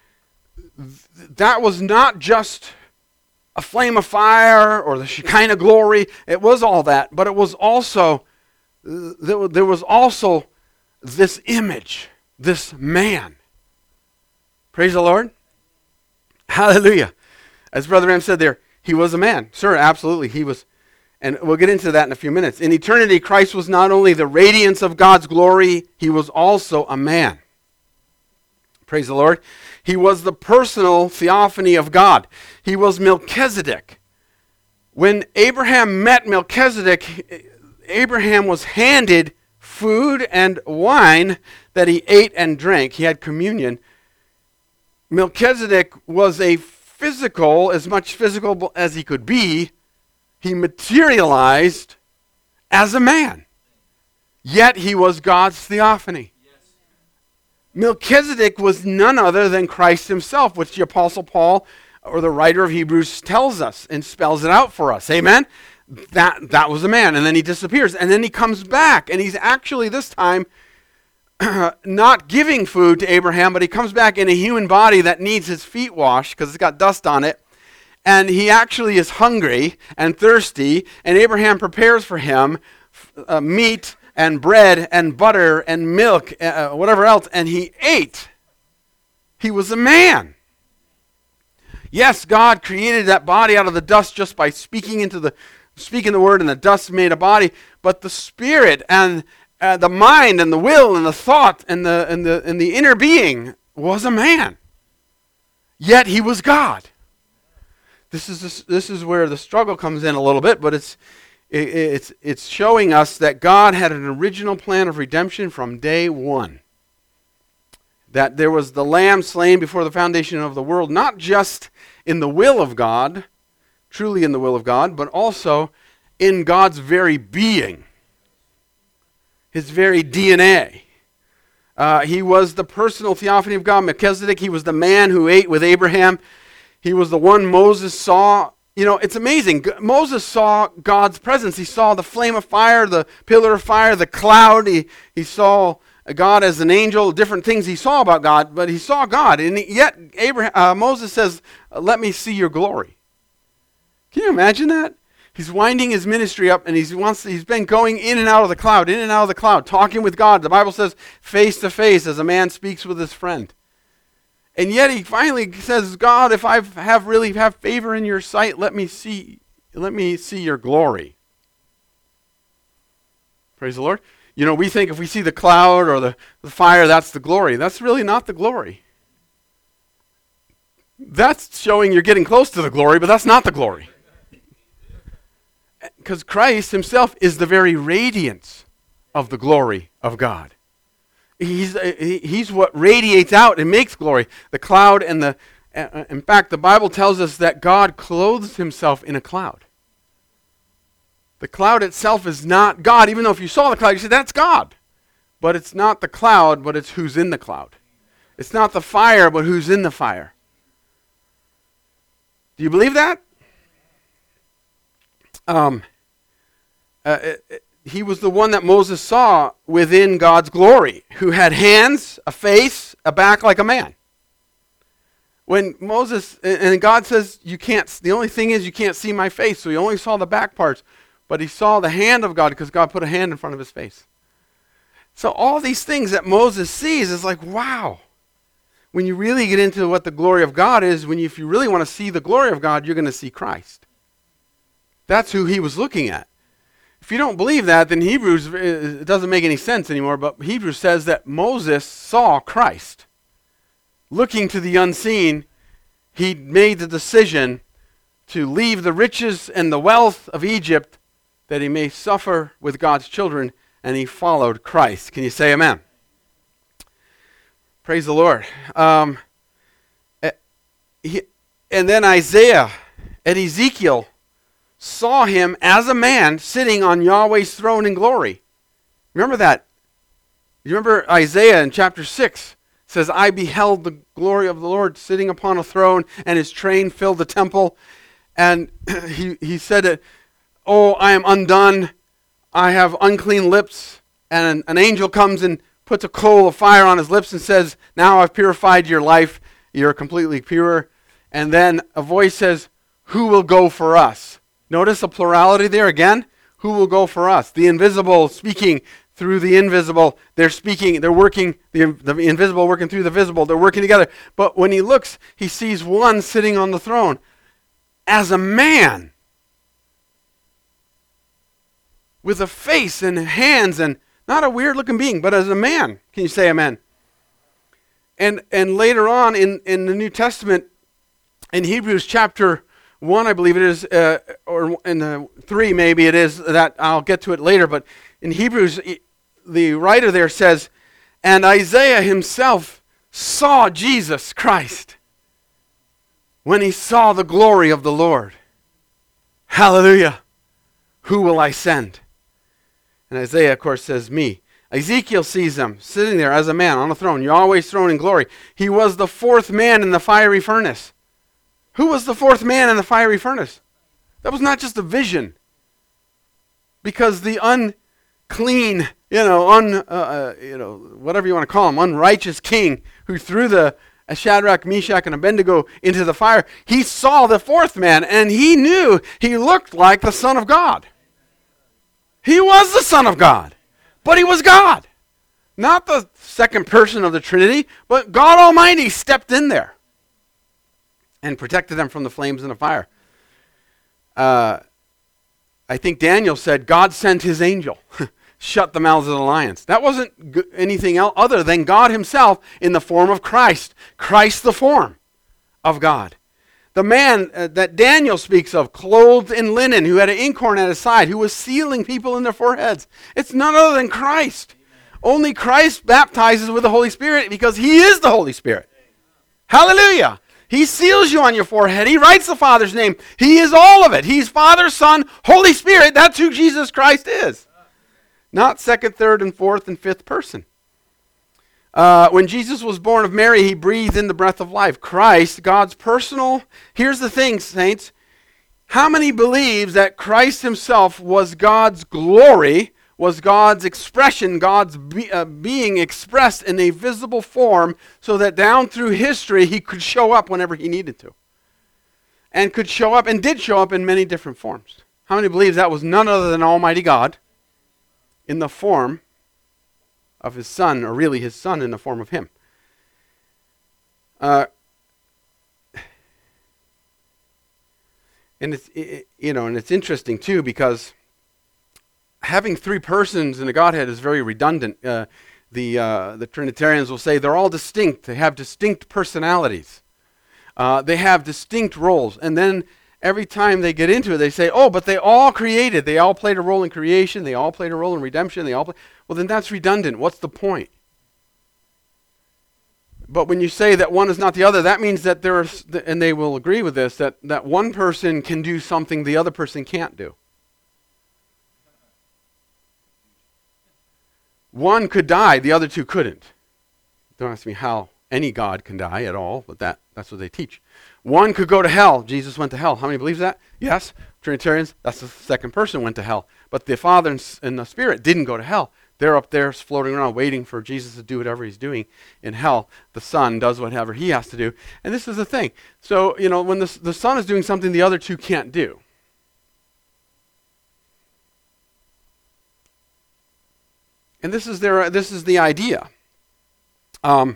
That was not just a flame of fire or the Shekinah glory. It was all that, but it was also, there was also this image, this man. Praise the Lord. Hallelujah. As Brother Ram said there, he was a man. Sir, absolutely, he was. And we'll get into that in a few minutes. In eternity, Christ was not only the radiance of God's glory, he was also a man. Praise the Lord. He was the personal theophany of God. He was Melchizedek. When Abraham met Melchizedek, Abraham was handed food and wine that he ate and drank. He had communion. Melchizedek was a physical, as much physical as he could be. He materialized as a man. Yet he was God's theophany. Melchizedek was none other than Christ himself, which the Apostle Paul, or the writer of Hebrews, tells us and spells it out for us. Amen? That, that was a man. And then he disappears. And then he comes back. And he's actually this time not giving food to Abraham, but he comes back in a human body that needs his feet washed because it's got dust on it. And he actually is hungry and thirsty. And Abraham prepares for him uh, meat and bread and butter and milk, uh, whatever else, and he ate. He was a man. Yes, God created that body out of the dust just by speaking into the speaking the word, and the dust made a body. But the spirit and uh, the mind and the will and the thought and the and the and the inner being was a man. Yet he was God. This is this, this is where the struggle comes in a little bit, but it's. It's, it's showing us that God had an original plan of redemption from day one. That there was the lamb slain before the foundation of the world, not just in the will of God, truly in the will of God, but also in God's very being, his very D N A. Uh, he was the personal theophany of God. Melchizedek, he was the man who ate with Abraham. He was the one Moses saw. You know, it's amazing. Moses saw God's presence. He saw the flame of fire, the pillar of fire, the cloud. He, he saw God as an angel, different things he saw about God, but he saw God. And yet Abraham, uh, Moses says, let me see your glory. Can you imagine that? He's winding his ministry up, and he's, wants, he's been going in and out of the cloud, in and out of the cloud, talking with God. The Bible says face to face as a man speaks with his friend. And yet he finally says, God, if I have really have favor in your sight, let me see, let me see your glory. Praise the Lord. You know, we think if we see the cloud or the, the fire, that's the glory. That's really not the glory. That's showing you're getting close to the glory, but that's not the glory. Because Christ himself is the very radiance of the glory of God. He's, uh, he's what radiates out and makes glory. The cloud and the... Uh, in fact, the Bible tells us that God clothes himself in a cloud. The cloud itself is not God. Even though if you saw the cloud, you say, that's God. But it's not the cloud, but it's who's in the cloud. It's not the fire, but who's in the fire. Do you believe that? Um, uh, it, it, he was the one that Moses saw within God's glory, who had hands, a face, a back like a man. When Moses, and God says, you can't, the only thing is you can't see my face, so he only saw the back parts, but he saw the hand of God because God put a hand in front of his face. So all these things that Moses sees is like, wow. When you really get into what the glory of God is, when you, if you really want to see the glory of God, you're going to see Christ. That's who he was looking at. If you don't believe that, then Hebrews, it doesn't make any sense anymore, but Hebrews says that Moses saw Christ. Looking to the unseen, he made the decision to leave the riches and the wealth of Egypt that he may suffer with God's children, and he followed Christ. Can you say amen? Praise the Lord. Um, he, and then Isaiah and Ezekiel saw him as a man sitting on Yahweh's throne in glory. Remember that? You remember Isaiah in chapter six? Says, I beheld the glory of the Lord sitting upon a throne, and his train filled the temple. And he, he said, it, oh, I am undone. I have unclean lips. And an, an angel comes and puts a coal of fire on his lips and says, now I've purified your life. You're completely pure. And then a voice says, who will go for us? Notice the plurality there again. Who will go for us? The invisible speaking through the invisible. They're speaking, they're working, the, the invisible working through the visible. They're working together. But when he looks, he sees one sitting on the throne as a man with a face and hands, and not a weird looking being, but as a man. Can you say amen? And and later on in, in the New Testament, in Hebrews chapter one, I believe it is, uh, or in the three maybe it is, that I'll get to it later, but in Hebrews, the writer there says, and Isaiah himself saw Jesus Christ when he saw the glory of the Lord. Hallelujah. Who will I send? And Isaiah, of course, says me. Ezekiel sees him sitting there as a man on a throne, Yahweh's throne in glory. He was the fourth man in the fiery furnace. Who was the fourth man in the fiery furnace? That was not just a vision. Because the unclean, you know, un, uh, uh, you know, whatever you want to call him, unrighteous king who threw the uh, Shadrach, Meshach, and Abednego into the fire, he saw the fourth man, and he knew he looked like the Son of God. He was the Son of God, but he was God. Not the second person of the Trinity, but God Almighty stepped in there and protected them from the flames and the fire. Uh, I think Daniel said, God sent his angel, shut the mouths of the lions. That wasn't g- anything else other than God himself in the form of Christ. Christ the form of God. The man uh, that Daniel speaks of, clothed in linen, who had an inkhorn at his side, who was sealing people in their foreheads. It's none other than Christ. Amen. Only Christ baptizes with the Holy Spirit because he is the Holy Spirit. Amen. Hallelujah. He seals you on your forehead. He writes the Father's name. He is all of it. He's Father, Son, Holy Spirit. That's who Jesus Christ is. Not second, third, and fourth, and fifth person. Uh, when Jesus was born of Mary, he breathed in the breath of life. Christ, God's personal... Here's the thing, saints. How many believes that Christ himself was God's glory, was God's expression, God's be, uh, being expressed in a visible form so that down through history he could show up whenever he needed to? And could show up, and did show up in many different forms. How many believes that was none other than Almighty God in the form of his Son, or really his Son in the form of him? Uh, and it's it, you know, and it's interesting too, because having three persons in the Godhead is very redundant. Uh, the uh, the Trinitarians will say they're all distinct. They have distinct personalities. Uh, they have distinct roles, and then every time they get into it, they say, "Oh, but they all created. They all played a role in creation. They all played a role in redemption. They all play." Well, then that's redundant. What's the point? But when you say that one is not the other, that means that there are, and they will agree with this, that, that one person can do something the other person can't do. One could die, the other two couldn't. Don't ask me how any God can die at all, but that, that's what they teach. One could go to hell. Jesus went to hell. How many believes that? Yes. Trinitarians, that's the second person went to hell. But the Father and the Spirit didn't go to hell. They're up there floating around waiting for Jesus to do whatever he's doing in hell. The Son does whatever he has to do. And this is the thing. So, you know, when the, the Son is doing something the other two can't do. And this is their this is the idea. Um,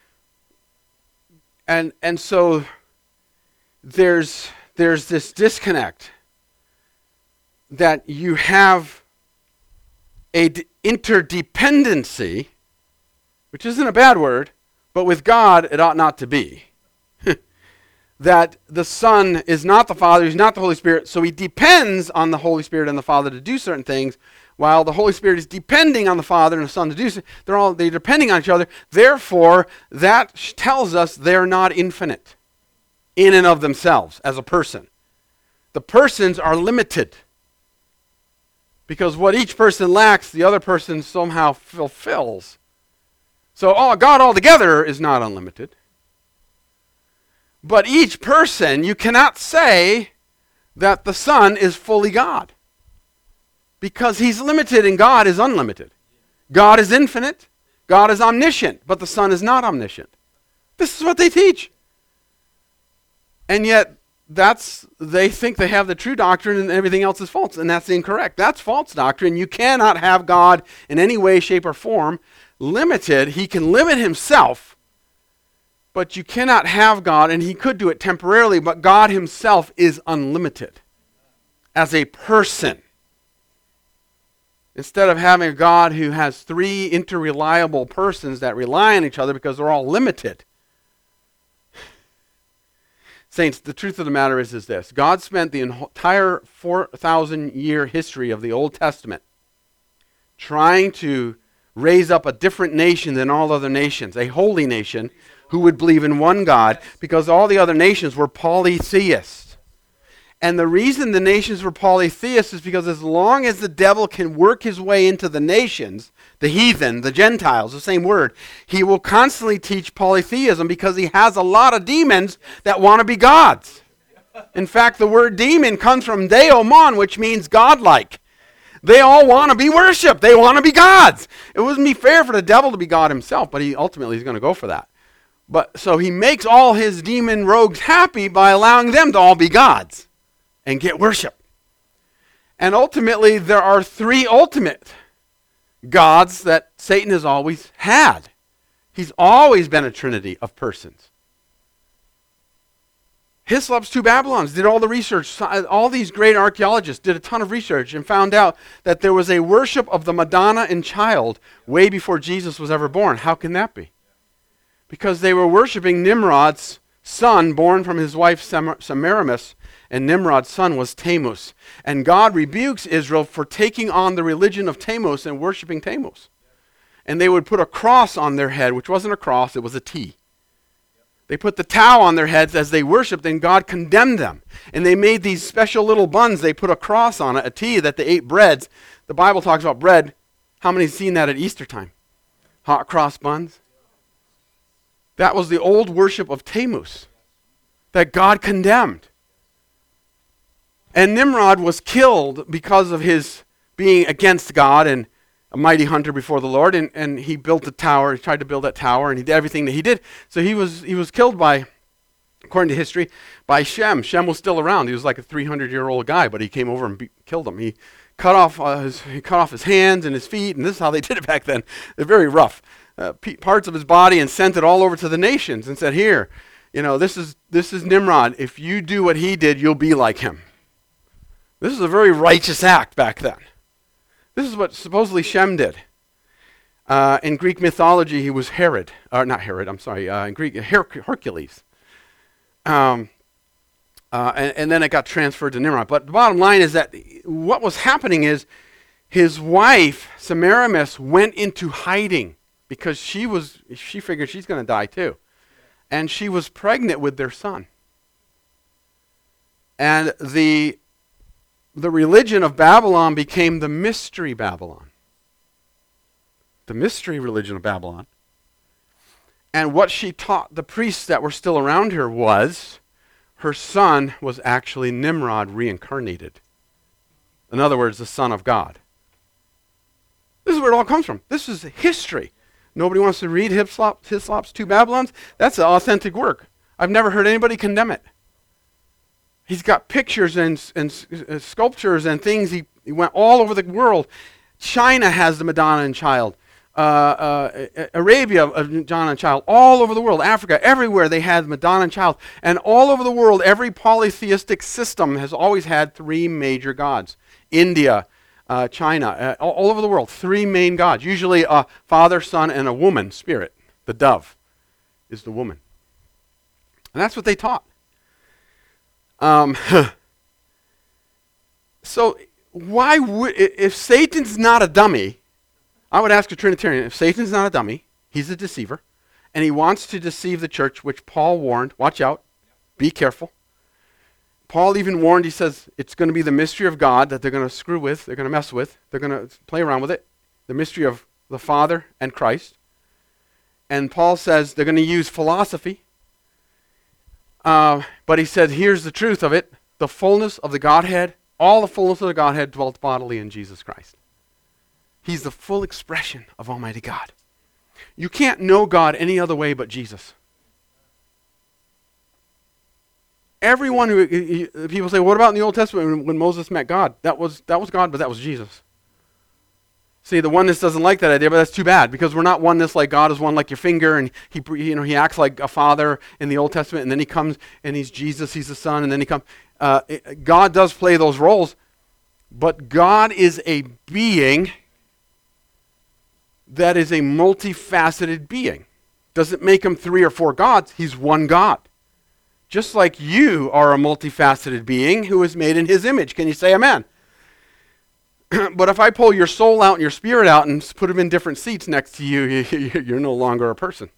and and so there's there's this disconnect that you have a d- interdependency, which isn't a bad word, but with God it ought not to be. That the Son is not the Father, he's not the Holy Spirit, so he depends on the Holy Spirit and the Father to do certain things, while the Holy Spirit is depending on the Father and the Son to do so. They're all they're depending on each other. Therefore, that sh- tells us they're not infinite in and of themselves as a person. The persons are limited. Because what each person lacks, the other person somehow fulfills. So all, God altogether is not unlimited. But each person, you cannot say that the Son is fully God. Because he's limited and God is unlimited. God is infinite. God is omniscient. But the Son is not omniscient. This is what they teach. And yet, that's they think they have the true doctrine and everything else is false. And that's incorrect. That's false doctrine. You cannot have God in any way, shape, or form limited. He can limit himself. But you cannot have God, and he could do it temporarily, but God himself is unlimited as a person. Instead of having a God who has three interreliable persons that rely on each other because they're all limited. Saints, the truth of the matter is, is this. God spent the entire four thousand year history of the Old Testament trying to raise up a different nation than all other nations, a holy nation who would believe in one God, because all the other nations were polytheists. And the reason the nations were polytheists is because as long as the devil can work his way into the nations, the heathen, the Gentiles, the same word, he will constantly teach polytheism because he has a lot of demons that want to be gods. In fact, the word demon comes from daemon, which means godlike. They all want to be worshipped. They want to be gods. It wouldn't be fair for the devil to be God himself, but he ultimately is going to go for that. But so he makes all his demon rogues happy by allowing them to all be gods and get worship. And ultimately, there are three ultimate gods that Satan has always had. He's always been a trinity of persons. Hislop's two Babylons did all the research. All these great archaeologists did a ton of research and found out that there was a worship of the Madonna and child way before Jesus was ever born. How can that be? Because they were worshiping Nimrod's son, born from his wife Sem- Semiramis, and Nimrod's son was Tammuz. And God rebukes Israel for taking on the religion of Tammuz and worshiping Tammuz. And they would put a cross on their head, which wasn't a cross, it was a T. They put the tau on their heads as they worshiped, and God condemned them. And they made these special little buns. They put a cross on it, a T, that they ate breads. The Bible talks about bread. How many have seen that at Easter time? Hot cross buns. That was the old worship of Tammuz that God condemned. And Nimrod was killed because of his being against God and a mighty hunter before the Lord, and, and he built a tower. He tried to build that tower, and he did everything that he did. So he was he was killed by, according to history, by Shem. Shem was still around. He was like a three hundred year old guy, but he came over and be, killed him. He cut off uh, his he cut off his hands and his feet, and this is how they did it back then. They're very rough. Uh, p- parts of his body, and sent it all over to the nations and said, "Here, you know, this is this is Nimrod. If you do what he did, you'll be like him." This is a very righteous act back then. This is what supposedly Shem did. Uh, in Greek mythology, he was Herod. Or not Herod, I'm sorry. Uh, in Greek, Her- Hercules. Um, uh, and, and then it got transferred to Nimrod. But the bottom line is that what was happening is his wife, Semiramis, went into hiding because she was she figured she's going to die too. And she was pregnant with their son. And the... The religion of Babylon became the mystery Babylon. The mystery religion of Babylon. And what she taught the priests that were still around her was her son was actually Nimrod reincarnated. In other words, the Son of God. This is where it all comes from. This is history. Nobody wants to read Hislop, Hislop's Two Babylons? That's an authentic work. I've never heard anybody condemn it. He's got pictures and, and uh, sculptures and things. He, he went all over the world. China has the Madonna and Child. Uh, uh, Arabia, uh, Madonna and Child. All over the world. Africa, everywhere they had Madonna and Child. And all over the world, every polytheistic system has always had three major gods. India, uh, China, uh, all, all over the world, three main gods. Usually a father, son, and a woman spirit. The dove is the woman. And that's what they taught. Um, so why would, if Satan's not a dummy, I would ask a Trinitarian, if Satan's not a dummy, he's a deceiver, and he wants to deceive the church, which Paul warned, watch out, be careful. Paul even warned, he says, it's going to be the mystery of God that they're going to screw with, they're going to mess with, they're going to play around with it, the mystery of the Father and Christ. And Paul says they're going to use philosophy. Uh, but he said, here's the truth of it. The fullness of the Godhead, all the fullness of the Godhead dwelt bodily in Jesus Christ. He's the full expression of Almighty God. You can't know God any other way but Jesus. Everyone who, people say, what about in the Old Testament when, when Moses met God? That was, that was God, but that was Jesus. See, the oneness doesn't like that idea, but that's too bad because we're not oneness like God is one like your finger, and he, you know, he acts like a father in the Old Testament, and then he comes and he's Jesus, he's the Son, and then he comes. Uh, God does play those roles, but God is a being that is a multifaceted being. Doesn't make him three or four gods. He's one God. Just like you are a multifaceted being who is made in his image. Can you say amen? But if I pull your soul out and your spirit out and put them in different seats next to you, you're no longer a person.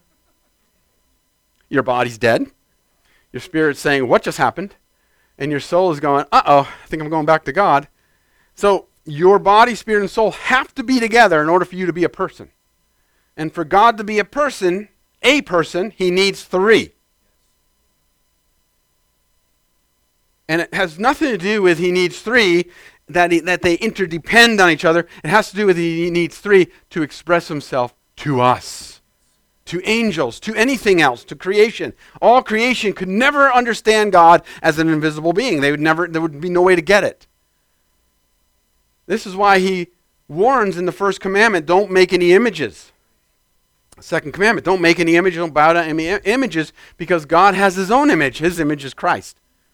Your body's dead. Your spirit's saying, what just happened? And your soul is going, uh-oh, I think I'm going back to God. So your body, spirit, and soul have to be together in order for you to be a person. And for God to be a person, a person, he needs three. And it has nothing to do with he needs three, that, he, that they interdepend on each other. It has to do with he needs three to express himself to us, to angels, to anything else, to creation. All creation could never understand God as an invisible being. They would never, there would be no way to get it. This is why he warns in the first commandment, don't make any images. Second commandment, don't make any images, don't bow down any images, because God has his own image. His image is Christ.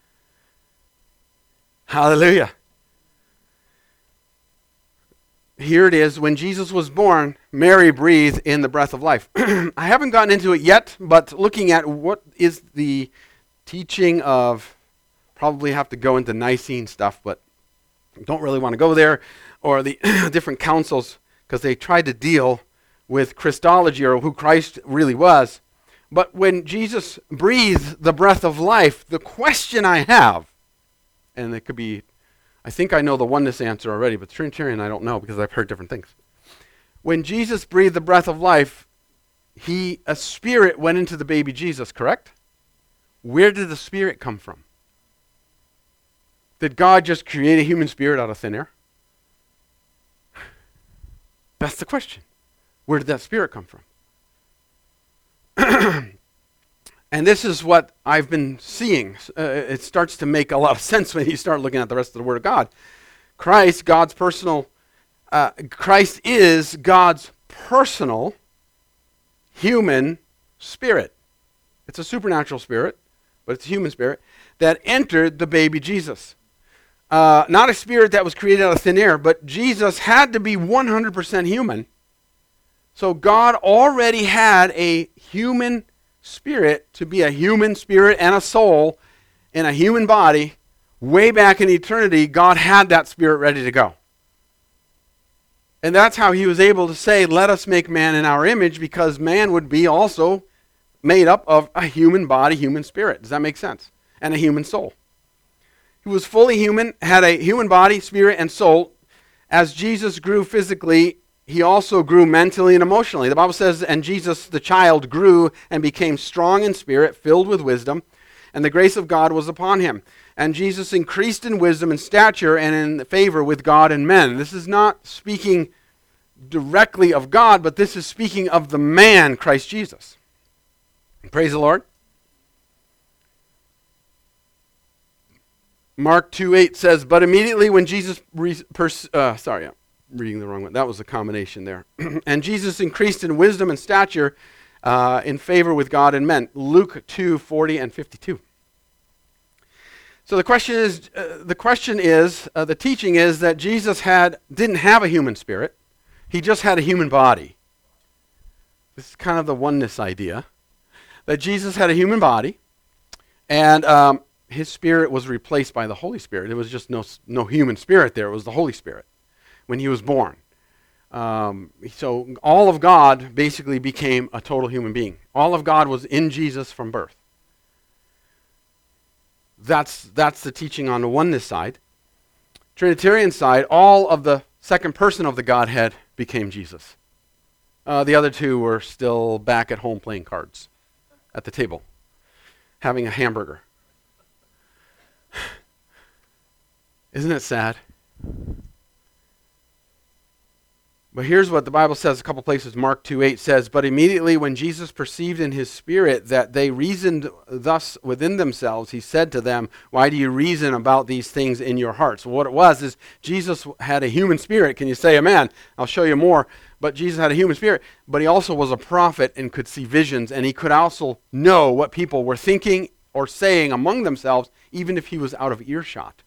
Hallelujah. Here it is. When Jesus was born, Mary breathed in the breath of life. I haven't gotten into it yet, but looking at what is the teaching of, probably have to go into Nicene stuff, but don't really want to go there, or the different councils, because they tried to deal with Christology or who Christ really was. But when Jesus breathed the breath of life, the question I have, and it could be, I think I know the oneness answer already, but Trinitarian I don't know because I've heard different things. When Jesus breathed the breath of life, he, a spirit went into the baby Jesus, correct? Where did the spirit come from? Did God just create a human spirit out of thin air? That's the question. Where did that spirit come from? And this is what I've been seeing. Uh, it starts to make a lot of sense when you start looking at the rest of the Word of God. Christ, God's personal, uh, Christ is God's personal human spirit. It's a supernatural spirit, but it's a human spirit that entered the baby Jesus. Uh, not a spirit that was created out of thin air, but Jesus had to be one hundred percent human. So God already had a human spirit to be a human spirit and a soul in a human body. Way back in eternity, God had that spirit ready to go. And that's how he was able to say, let us make man in our image, because man would be also made up of a human body, human spirit. Does that make sense? And a human soul. He was fully human, had a human body, spirit, and soul. As Jesus grew physically, he also grew mentally and emotionally. The Bible says, and Jesus, the child, grew and became strong in spirit, filled with wisdom. and the grace of God was upon him. And Jesus increased in wisdom and stature and in favor with God and men. This is not speaking directly of God, but this is speaking of the man, Christ Jesus. Praise the Lord. Mark two eight says, but immediately when Jesus, re- pers- uh, sorry, I'm reading the wrong one. That was a combination there. And Jesus increased in wisdom and stature uh, in favor with God and men. Luke two forty and fifty-two. So the question is, uh, the question is, uh, the teaching is that Jesus had didn't have a human spirit. He just had a human body. This is kind of the oneness idea. That Jesus had a human body, and um, his spirit was replaced by the Holy Spirit. It was just no, no human spirit there. It was the Holy Spirit when he was born. Um, so all of God basically became a total human being. All of God was in Jesus from birth. That's, that's the teaching on the oneness side. Trinitarian side, all of the second person of the Godhead became Jesus. Uh, the other two were still back at home playing cards at the table, having a hamburger. Isn't it sad? But here's what the Bible says a couple places. Mark two eight says, but immediately when Jesus perceived in his spirit that they reasoned thus within themselves, he said to them, why do you reason about these things in your hearts? Well, what it was is Jesus had a human spirit. Can you say amen? I'll show you more. But Jesus had a human spirit, but he also was a prophet and could see visions, and he could also know what people were thinking or saying among themselves, even if he was out of earshot.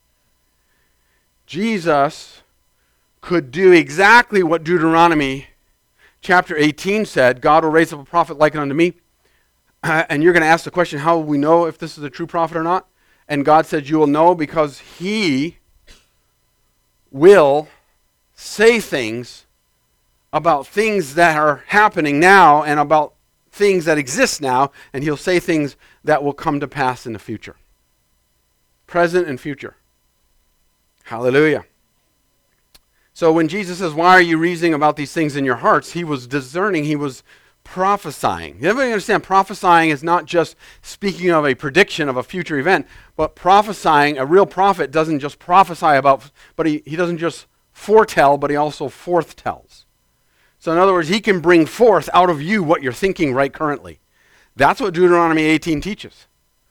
Jesus could do exactly what Deuteronomy chapter eighteen said. God will raise up a prophet like unto me. Uh, and you're going to ask the question, how will we know if this is a true prophet or not? And God said, you will know because he will say things about things that are happening now and about things that exist now, and he'll say things that will come to pass in the future. Present and future. Hallelujah. So when Jesus says, why are you reasoning about these things in your hearts? He was discerning, he was prophesying. Everybody understand, prophesying is not just speaking of a prediction of a future event, but prophesying, a real prophet doesn't just prophesy about, but he, he doesn't just foretell, but he also forthtells. So in other words, he can bring forth out of you what you're thinking right currently. That's what Deuteronomy eighteen teaches.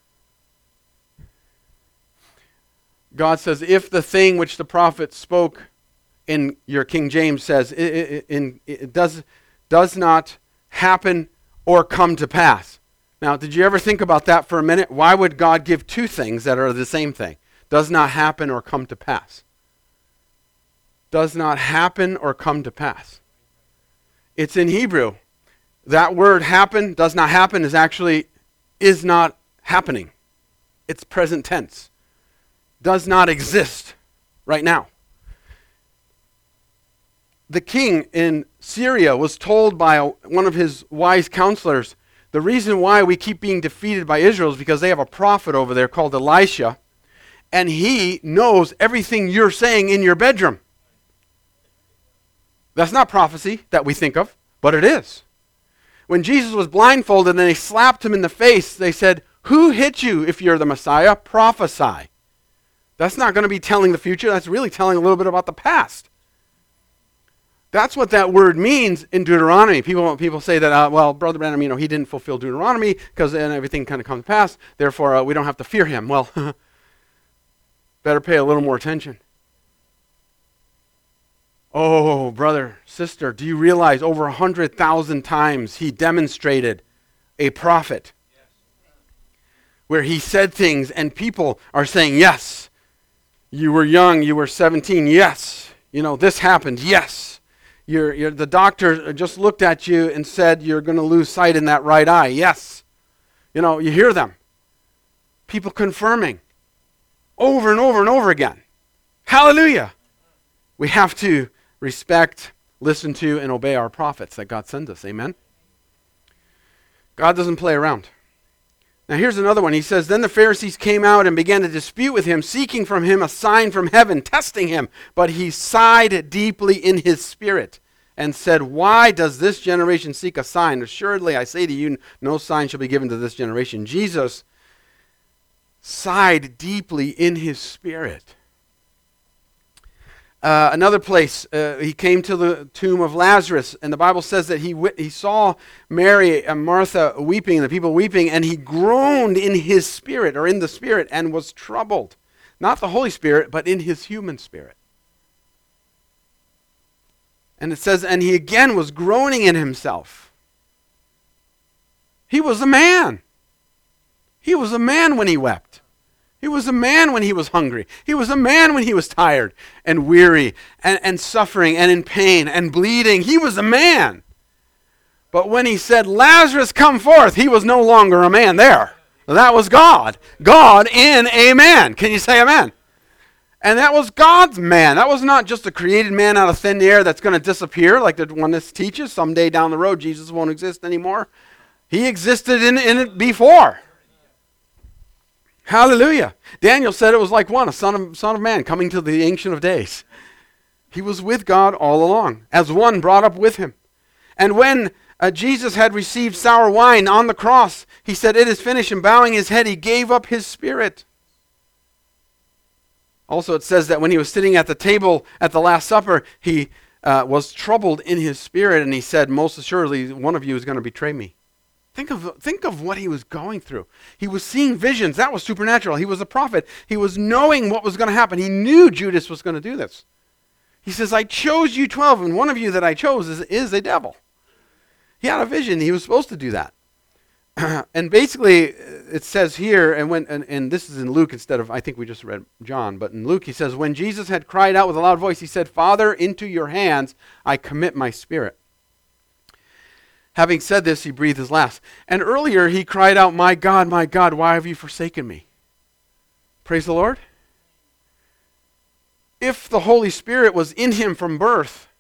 God says, if the thing which the prophet spoke, in your King James says, it, it, it, it does, does not happen or come to pass. Now, did you ever think about that for a minute? Why would God give two things that are the same thing? Does not happen or come to pass. Does not happen or come to pass. It's in Hebrew. That word happen, does not happen, is actually, is not happening. It's present tense. Does not exist right now. The king in Syria was told by a, one of his wise counselors, the reason why we keep being defeated by Israel is because they have a prophet over there called Elisha, and he knows everything you're saying in your bedroom. That's not prophecy that we think of, but it is. When Jesus was blindfolded and they slapped him in the face, they said, who hit you if you're the Messiah? Prophesy. That's not going to be telling the future. That's really telling a little bit about the past. That's what that word means in Deuteronomy. People people say that, uh, well, Brother Branham, you know, he didn't fulfill Deuteronomy because then everything kind of comes to pass. Therefore, uh, we don't have to fear him. Well, better pay a little more attention. Oh, brother, sister, do you realize over one hundred thousand times he demonstrated a prophet where he said things and people are saying, yes, you were young, you were seventeen, yes, you know, this happened, yes. You're, you're, the doctor just looked at you and said you're going to lose sight in that right eye. Yes. You know, you hear them. People confirming over and over and over again. Hallelujah. We have to respect, listen to, and obey our prophets that God sends us. Amen. God doesn't play around. Now here's another one. He says, then the Pharisees came out and began to dispute with him, seeking from him a sign from heaven, testing him. But he sighed deeply in his spirit and said, why does this generation seek a sign? Assuredly, I say to you, no sign shall be given to this generation. Jesus sighed deeply in his spirit. Uh, another place, uh, he came to the tomb of Lazarus, and the Bible says that he wi- he saw Mary and Martha weeping, the people weeping, and he groaned in his spirit, or in the spirit, and was troubled. Not the Holy Spirit, but in his human spirit. And it says, and he again was groaning in himself. He was a man. He was a man when he wept. He was a man when he was hungry. He was a man when he was tired and weary and, and suffering and in pain and bleeding. He was a man. But when he said, Lazarus, come forth, he was no longer a man there. That was God. God in a man. Can you say amen? And that was God's man. That was not just a created man out of thin air that's going to disappear like the one that teaches. Someday down the road, Jesus won't exist anymore. He existed in, in it before. Hallelujah. Daniel said it was like one, a son of, son of man coming to the Ancient of Days. He was with God all along, as one brought up with him. And when uh, Jesus had received sour wine on the cross, he said, it is finished, and bowing his head, he gave up his spirit. Also, it says that when he was sitting at the table at the Last Supper, he uh, was troubled in his spirit, and he said, most assuredly, one of you is going to betray me. Think of, think of what he was going through. He was seeing visions. That was supernatural. He was a prophet. He was knowing what was going to happen. He knew Judas was going to do this. He says, I chose you twelve, and one of you that I chose is, is a devil. He had a vision. He was supposed to do that. And basically, it says here, and when and, and this is in Luke instead of, I think we just read John, but in Luke he says, when Jesus had cried out with a loud voice, he said, Father, into your hands I commit my spirit. Having said this, he breathed his last. And earlier he cried out, my God, my God, why have you forsaken me? Praise the Lord. If the Holy Spirit was in him from birth,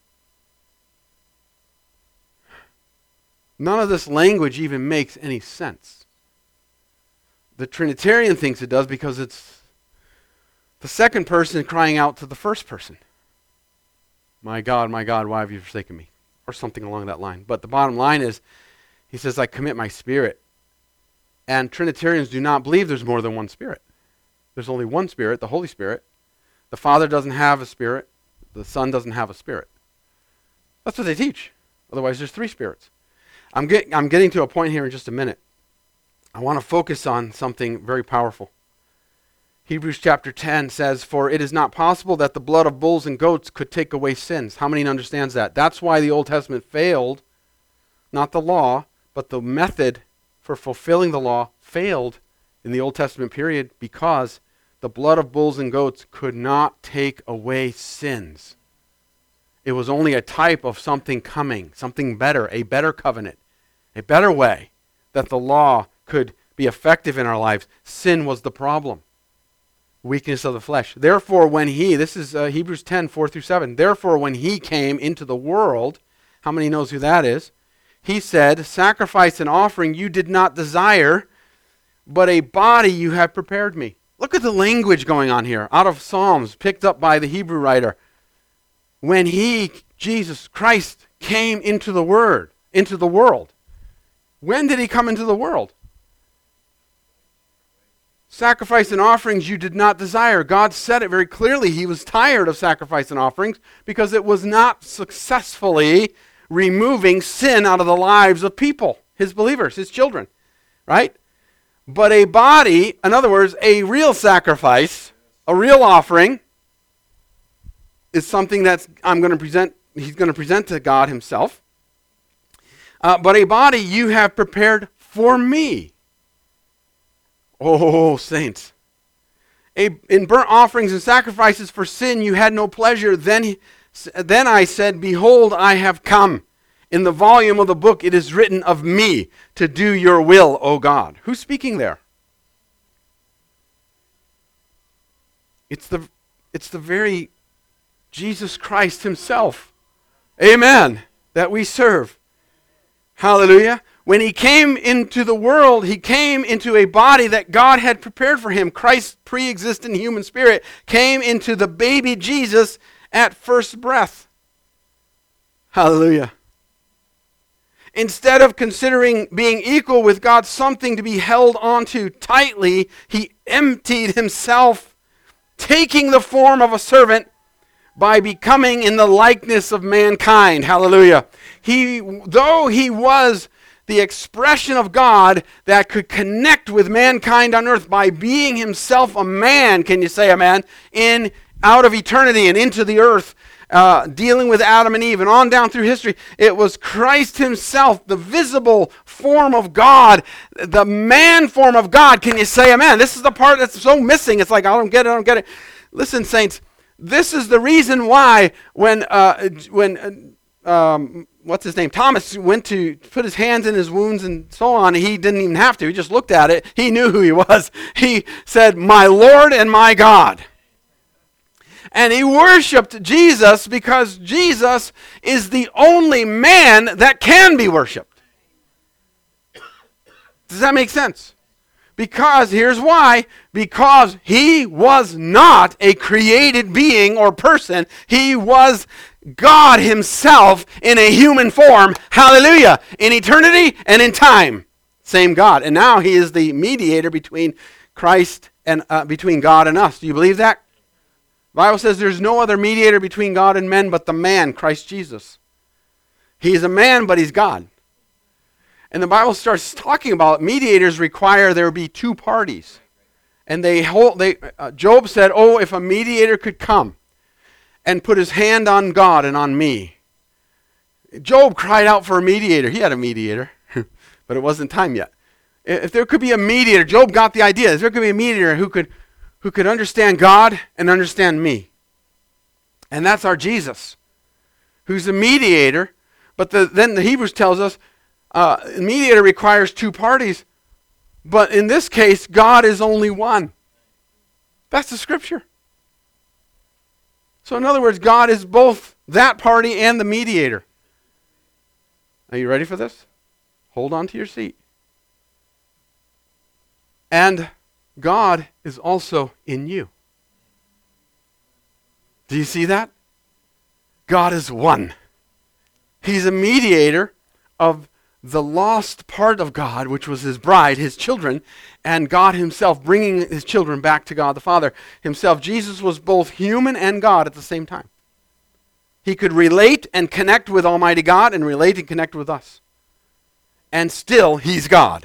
none of this language even makes any sense. The Trinitarian thinks it does because it's the second person crying out to the first person. My God, my God, why have you forsaken me? Or something along that line. But the bottom line is, he says, I commit my spirit. And Trinitarians do not believe there's more than one spirit. There's only one spirit, the Holy Spirit. The Father doesn't have a spirit. The Son doesn't have a spirit. That's what they teach. Otherwise, there's three spirits. I'm, get, I'm getting to a point here in just a minute. I want to focus on something very powerful. Hebrews chapter ten says, for it is not possible that the blood of bulls and goats could take away sins. How many understands that? That's why the Old Testament failed, not the law, but the method for fulfilling the law failed in the Old Testament period because the blood of bulls and goats could not take away sins. It was only a type of something coming, something better, a better covenant, a better way that the law could be effective in our lives. Sin was the problem. Weakness of the flesh. Therefore, when he, this is uh, Hebrews ten, four through seven. Therefore, when he came into the world, how many knows who that is? He said, sacrifice and offering you did not desire, but a body you have prepared me. Look at the language going on here, out of Psalms, picked up by the Hebrew writer. When he, Jesus Christ, came into the word, into the world. When did he come into the world? Sacrifice and offerings you did not desire. God said it very clearly. He was tired of sacrifice and offerings because it was not successfully removing sin out of the lives of people, his believers, his children, right? But a body, in other words, a real sacrifice, a real offering, is something that's I'm going to present. He's going to present to God himself. Uh, but a body you have prepared for me. Oh, saints. A, in burnt offerings and sacrifices for sin you had no pleasure. Then, he, then I said, behold, I have come. In the volume of the book it is written of me to do your will, O God. Who's speaking there? It's the, it's the very Jesus Christ himself. Amen. That we serve. Hallelujah. When he came into the world, he came into a body that God had prepared for him. Christ's pre-existent human spirit came into the baby Jesus at first breath. Hallelujah. instead of considering being equal with God something to be held onto tightly, he emptied himself, taking the form of a servant by becoming in the likeness of mankind. Hallelujah. He, though he was the expression of God that could connect with mankind on earth by being himself a man, can you say amen, in out of eternity and into the earth, uh, dealing with Adam and Eve and on down through history, it was Christ himself, the visible form of God, the man form of God. Can you say amen? This is the part that's so missing. It's like, I don't get it, I don't get it. Listen, saints, this is the reason why when uh, when uh, um, what's his name? Thomas went to put his hands in his wounds and so on. He didn't even have to. He just looked at it. He knew who he was. He said, "My Lord and my God." And he worshiped Jesus because Jesus is the only man that can be worshiped. Does that make sense? Because, here's why, because he was not a created being or person. He was God himself in a human form. Hallelujah. In eternity and in time. Same God. And now he is the mediator between Christ and uh, between God and us. Do you believe that? The Bible says there's no other mediator between God and men but the man, Christ Jesus. He's a man, but he's God. And the Bible starts talking about mediators require there be two parties. And they hold, they, uh, Job said, "Oh, if a mediator could come and put his hand on God and on me." Job cried out for a mediator. He had a mediator, but it wasn't time yet. If there could be a mediator, Job got the idea. If there could be a mediator who could, who could understand God and understand me. And that's our Jesus, who's the mediator. But the, then the Hebrews tells us, Uh, a mediator requires two parties, but in this case, God is only one. That's the scripture. So in other words, God is both that party and the mediator. Are you ready for this? Hold on to your seat. And God is also in you. Do you see that? God is one. He's a mediator of the lost part of God, which was his bride, his children, and God himself bringing his children back to God the Father himself. Jesus was both human and God at the same time. He could relate and connect with Almighty God and relate and connect with us. And still, he's God.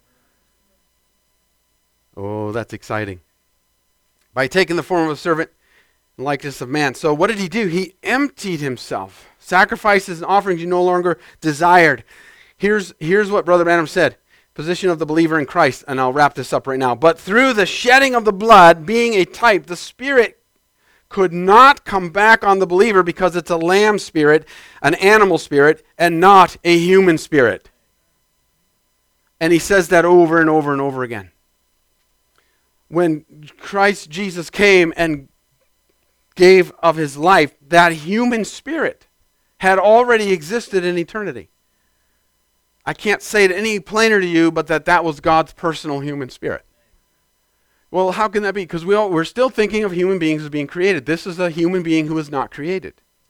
Oh, that's exciting. By taking the form of a servant and likeness of man. So what did he do? He emptied himself. Sacrifices and offerings you no longer desired. Here's, here's what Brother Branham said. Position of the believer in Christ. And I'll wrap this up right now. But through the shedding of the blood, being a type, the Spirit could not come back on the believer because it's a lamb spirit, an animal spirit, and not a human spirit. And he says that over and over and over again. When Christ Jesus came and gave of his life, that human spirit had already existed in eternity. I can't say it any plainer to you, but that that was God's personal human spirit. Well, how can that be? Because we all, we're still thinking of human beings as being created. This is a human being who is not created.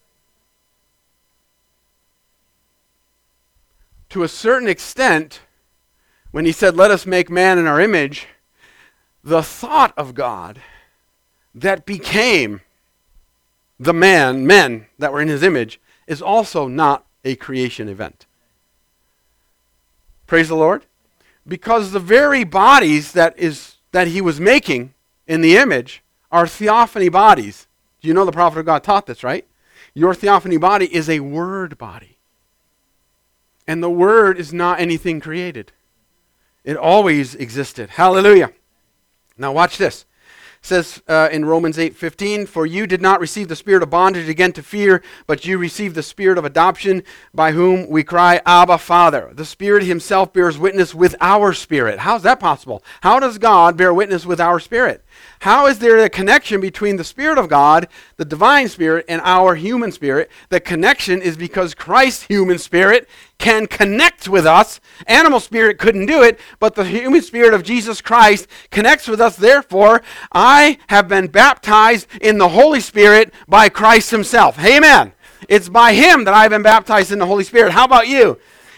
To a certain extent, when he said, "Let us make man in our image," the thought of God that became the man, men that were in his image, is also not a creation event. Praise the Lord. Because the very bodies that is that he was making in the image are theophany bodies. You know the prophet of God taught this, right? Your theophany body is a word body. And the word is not anything created. It always existed. Hallelujah. Now watch this. It says uh, in Romans eight fifteen, "For you did not receive the spirit of bondage again to fear, but you received the spirit of adoption, by whom we cry, Abba, Father." The Spirit himself bears witness with our spirit. How is that possible? How does God bear witness with our spirit? How is there a connection between the Spirit of God, the divine spirit, and our human spirit? The connection is because Christ's human spirit can connect with us. Animal spirit couldn't do it, but the human spirit of Jesus Christ connects with us. Therefore, I have been baptized in the Holy Spirit by Christ himself. Amen. It's by him that I've been baptized in the Holy Spirit. How about you?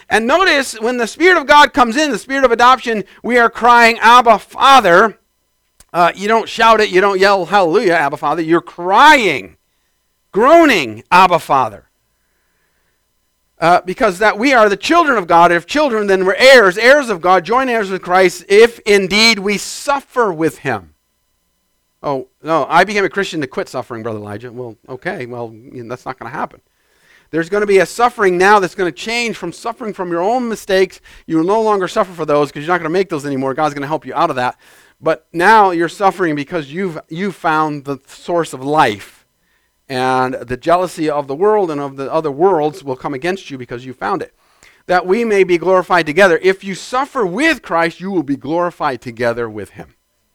And notice when the Spirit of God comes in, the Spirit of adoption, we are crying, Abba, Father. Uh, you don't shout it, you don't yell, hallelujah, Abba, Father. You're crying, groaning, Abba, Father. Uh, because that we are the children of God. If children, then we're heirs, heirs of God, joint heirs with Christ, if indeed we suffer with him. Oh, no, I became a Christian to quit suffering, Brother Elijah. Well, okay, well, you know, that's not going to happen. There's going to be a suffering now that's going to change from suffering from your own mistakes. You will no longer suffer for those because you're not going to make those anymore. God's going to help you out of that. But now you're suffering because you've you found the source of life. And the jealousy of the world and of the other worlds will come against you because you found it. That we may be glorified together. If you suffer with Christ, you will be glorified together with him.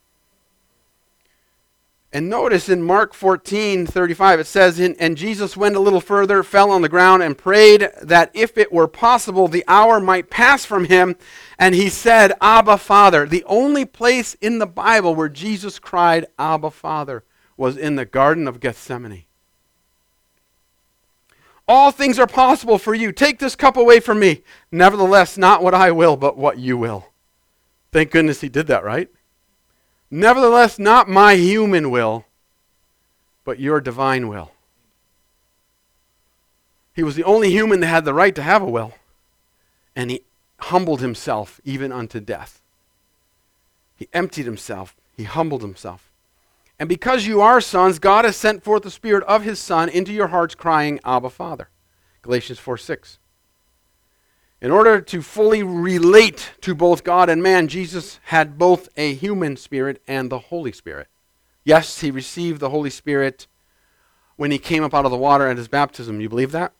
And notice in Mark fourteen thirty-five, it says, And Jesus went a little further, fell on the ground, and prayed that if it were possible, the hour might pass from him. And he said, Abba, Father. The only place in the Bible where Jesus cried, Abba, Father, was in the Garden of Gethsemane. All things are possible for you. Take this cup away from me. Nevertheless, not what I will, but what you will. Thank goodness he did that, right? Nevertheless, not my human will, but your divine will. He was the only human that had the right to have a will. And he humbled himself even unto death. He emptied himself. He humbled himself. And because you are sons, God has sent forth the Spirit of his Son into your hearts, crying, Abba, Father. Galatians four six. In order to fully relate to both God and man, Jesus had both a human spirit and the Holy Spirit. Yes, he received the Holy Spirit when he came up out of the water at his baptism. You believe that?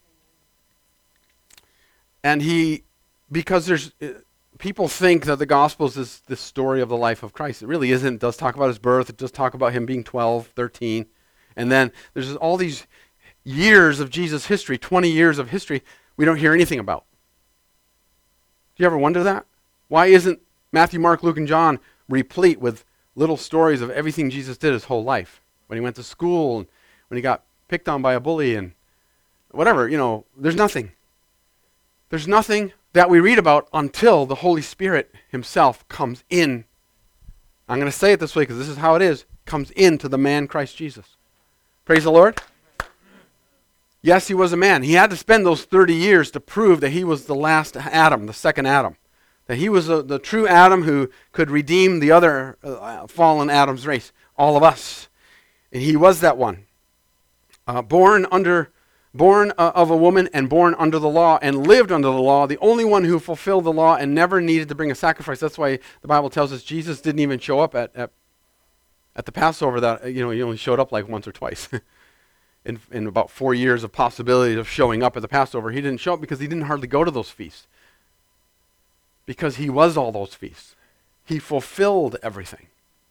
And he, because there's... People think that the Gospels is the story of the life of Christ. It really isn't. It does talk about his birth. It does talk about him being twelve, thirteen. And then there's all these years of Jesus' history, twenty years of history, we don't hear anything about. Do you ever wonder that? Why isn't Matthew, Mark, Luke, and John replete with little stories of everything Jesus did his whole life? When he went to school, and when he got picked on by a bully, and whatever, you know, there's nothing. There's nothing that we read about until the Holy Spirit himself comes in. I'm going to say it this way because this is how it is. Comes into the man Christ Jesus. Praise the Lord. Yes, he was a man. He had to spend those thirty years to prove that he was the last Adam, the second Adam. That he was a, the true Adam who could redeem the other uh, fallen Adam's race, all of us. And he was that one. Uh, born under... Born uh, of a woman and born under the law and lived under the law, the only one who fulfilled the law and never needed to bring a sacrifice. That's why the Bible tells us Jesus didn't even show up at at, at the Passover. That you know, he only showed up like once or twice. in, in about four years of possibility of showing up at the Passover, he didn't show up because he didn't hardly go to those feasts. Because he was all those feasts. He fulfilled everything.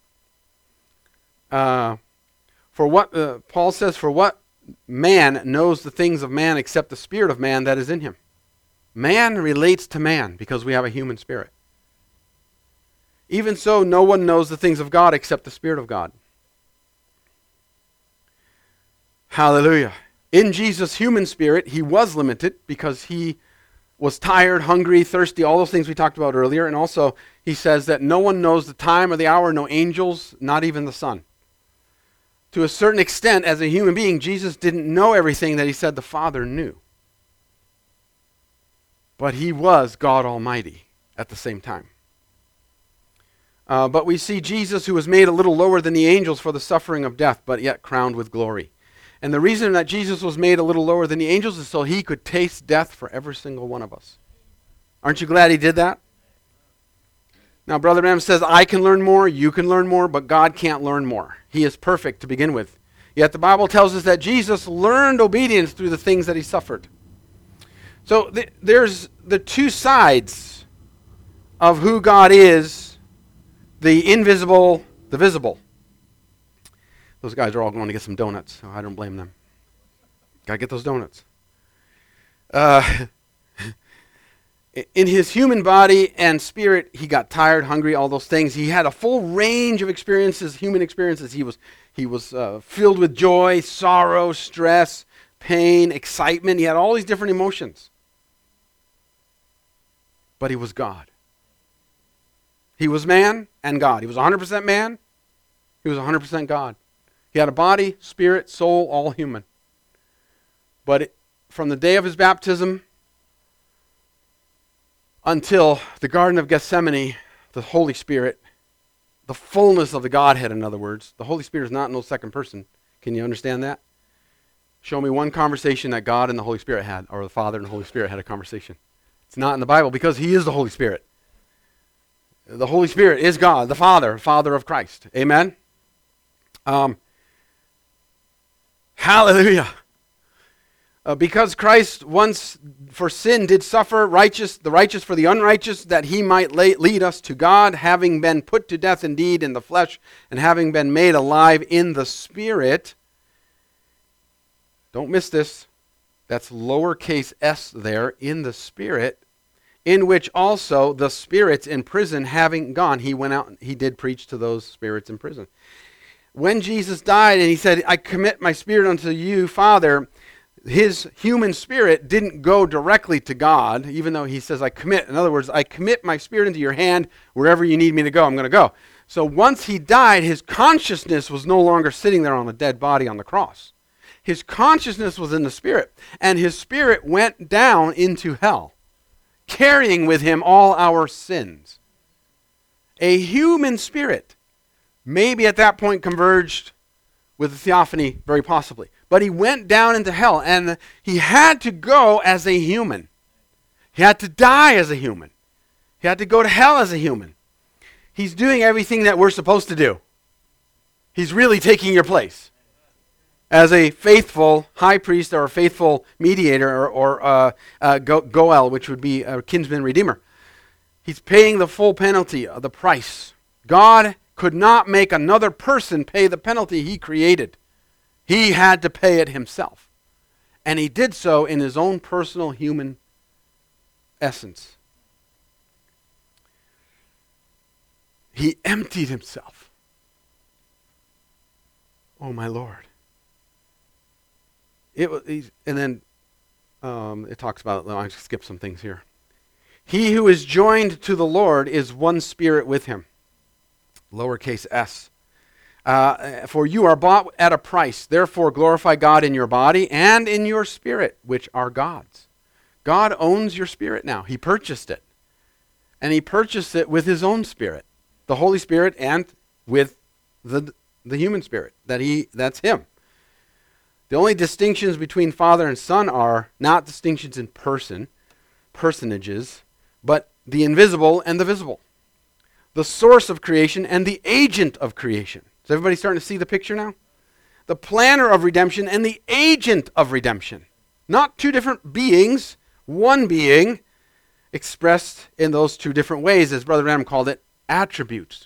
Uh, for what, uh, Paul says, for what man knows the things of man except the spirit of man that is in him. Man relates to man because we have a human spirit. Even so, no one knows the things of God except the Spirit of God. Hallelujah. In Jesus' human spirit, he was limited because he was tired, hungry, thirsty, all those things we talked about earlier. And also, he says that no one knows the time or the hour, no angels, not even the Son. To a certain extent, as a human being, Jesus didn't know everything that he said the Father knew. But he was God Almighty at the same time. Uh, but we see Jesus, who was made a little lower than the angels for the suffering of death, but yet crowned with glory. And the reason that Jesus was made a little lower than the angels is so he could taste death for every single one of us. Aren't you glad he did that? Now, Brother Branham says, I can learn more, you can learn more, but God can't learn more. He is perfect to begin with. Yet the Bible tells us that Jesus learned obedience through the things that he suffered. So th- there's the two sides of who God is, the invisible, the visible. Those guys are all going to get some donuts, so I don't blame them. Got to get those donuts. Uh... In his human body and spirit, he got tired, hungry, all those things. He had a full range of experiences, human experiences. He was he was uh, filled with joy, sorrow, stress, pain, excitement. He had all these different emotions. but he was God. He was man and God. He was one hundred percent man. He was one hundred percent God. He had a body, spirit, soul, all human. But it, from the day of his baptism until the Garden of Gethsemane, the Holy Spirit, the fullness of the Godhead, in other words, the Holy Spirit is not no second person. Can you understand that? Show me one conversation that God and the Holy Spirit had, or the Father and the Holy Spirit had a conversation. It's not in the Bible because he is the Holy Spirit. The Holy Spirit is God, the Father, Father of Christ. Amen? Um, hallelujah. Uh, because Christ once for sin did suffer, righteous, the righteous for the unrighteous, that he might lay, lead us to God, having been put to death indeed in the flesh, and having been made alive in the Spirit. Don't miss this. That's lowercase s there, in the Spirit, in which also the spirits in prison having gone. He went out and he did preach to those spirits in prison. When Jesus died and he said, I commit my spirit unto you, Father, his human spirit didn't go directly to God, even though he says, I commit. In other words, I commit my spirit into your hand. Wherever you need me to go, I'm going to go. So once he died, his consciousness was no longer sitting there on a dead body on the cross. His consciousness was in the Spirit, and his spirit went down into hell, carrying with him all our sins. A human spirit, maybe at that point converged with the theophany, very possibly. But he went down into hell, and he had to go as a human. He had to die as a human. He had to go to hell as a human. He's doing everything that we're supposed to do. He's really taking your place as a faithful high priest or a faithful mediator, or, or uh, uh, go- Goel, which would be a kinsman redeemer. He's paying the full penalty of the price. God could not make another person pay the penalty he created. He had to pay it himself. And he did so in his own personal human essence. He emptied himself. Oh, my Lord. It was, and then um, it talks about, I'll skip some things here. He who is joined to the Lord is one spirit with him. Lowercase s. Uh, for you are bought at a price. Therefore glorify God in your body and in your spirit, which are God's. God owns your spirit now. He purchased it. And he purchased it with his own spirit. The Holy Spirit, and with the, the human spirit. That he that's him. The only distinctions between Father and Son are not distinctions in person, personages, but the invisible and the visible. The source of creation and the agent of creation. Is everybody starting to see the picture now? The planner of redemption and the agent of redemption. Not two different beings, one being expressed in those two different ways, as Brother Branham called it, attributes.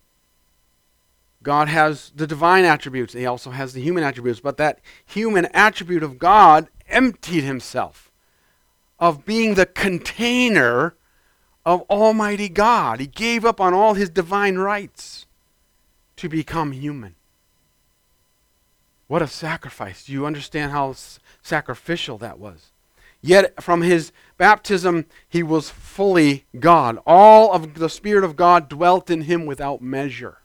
God has the divine attributes. He also has the human attributes. But that human attribute of God emptied himself of being the container of Almighty God. He gave up on all his divine rights to become human. What a sacrifice. Do you understand how s- sacrificial that was? Yet from his baptism, he was fully God. All of the Spirit of God dwelt in him without measure.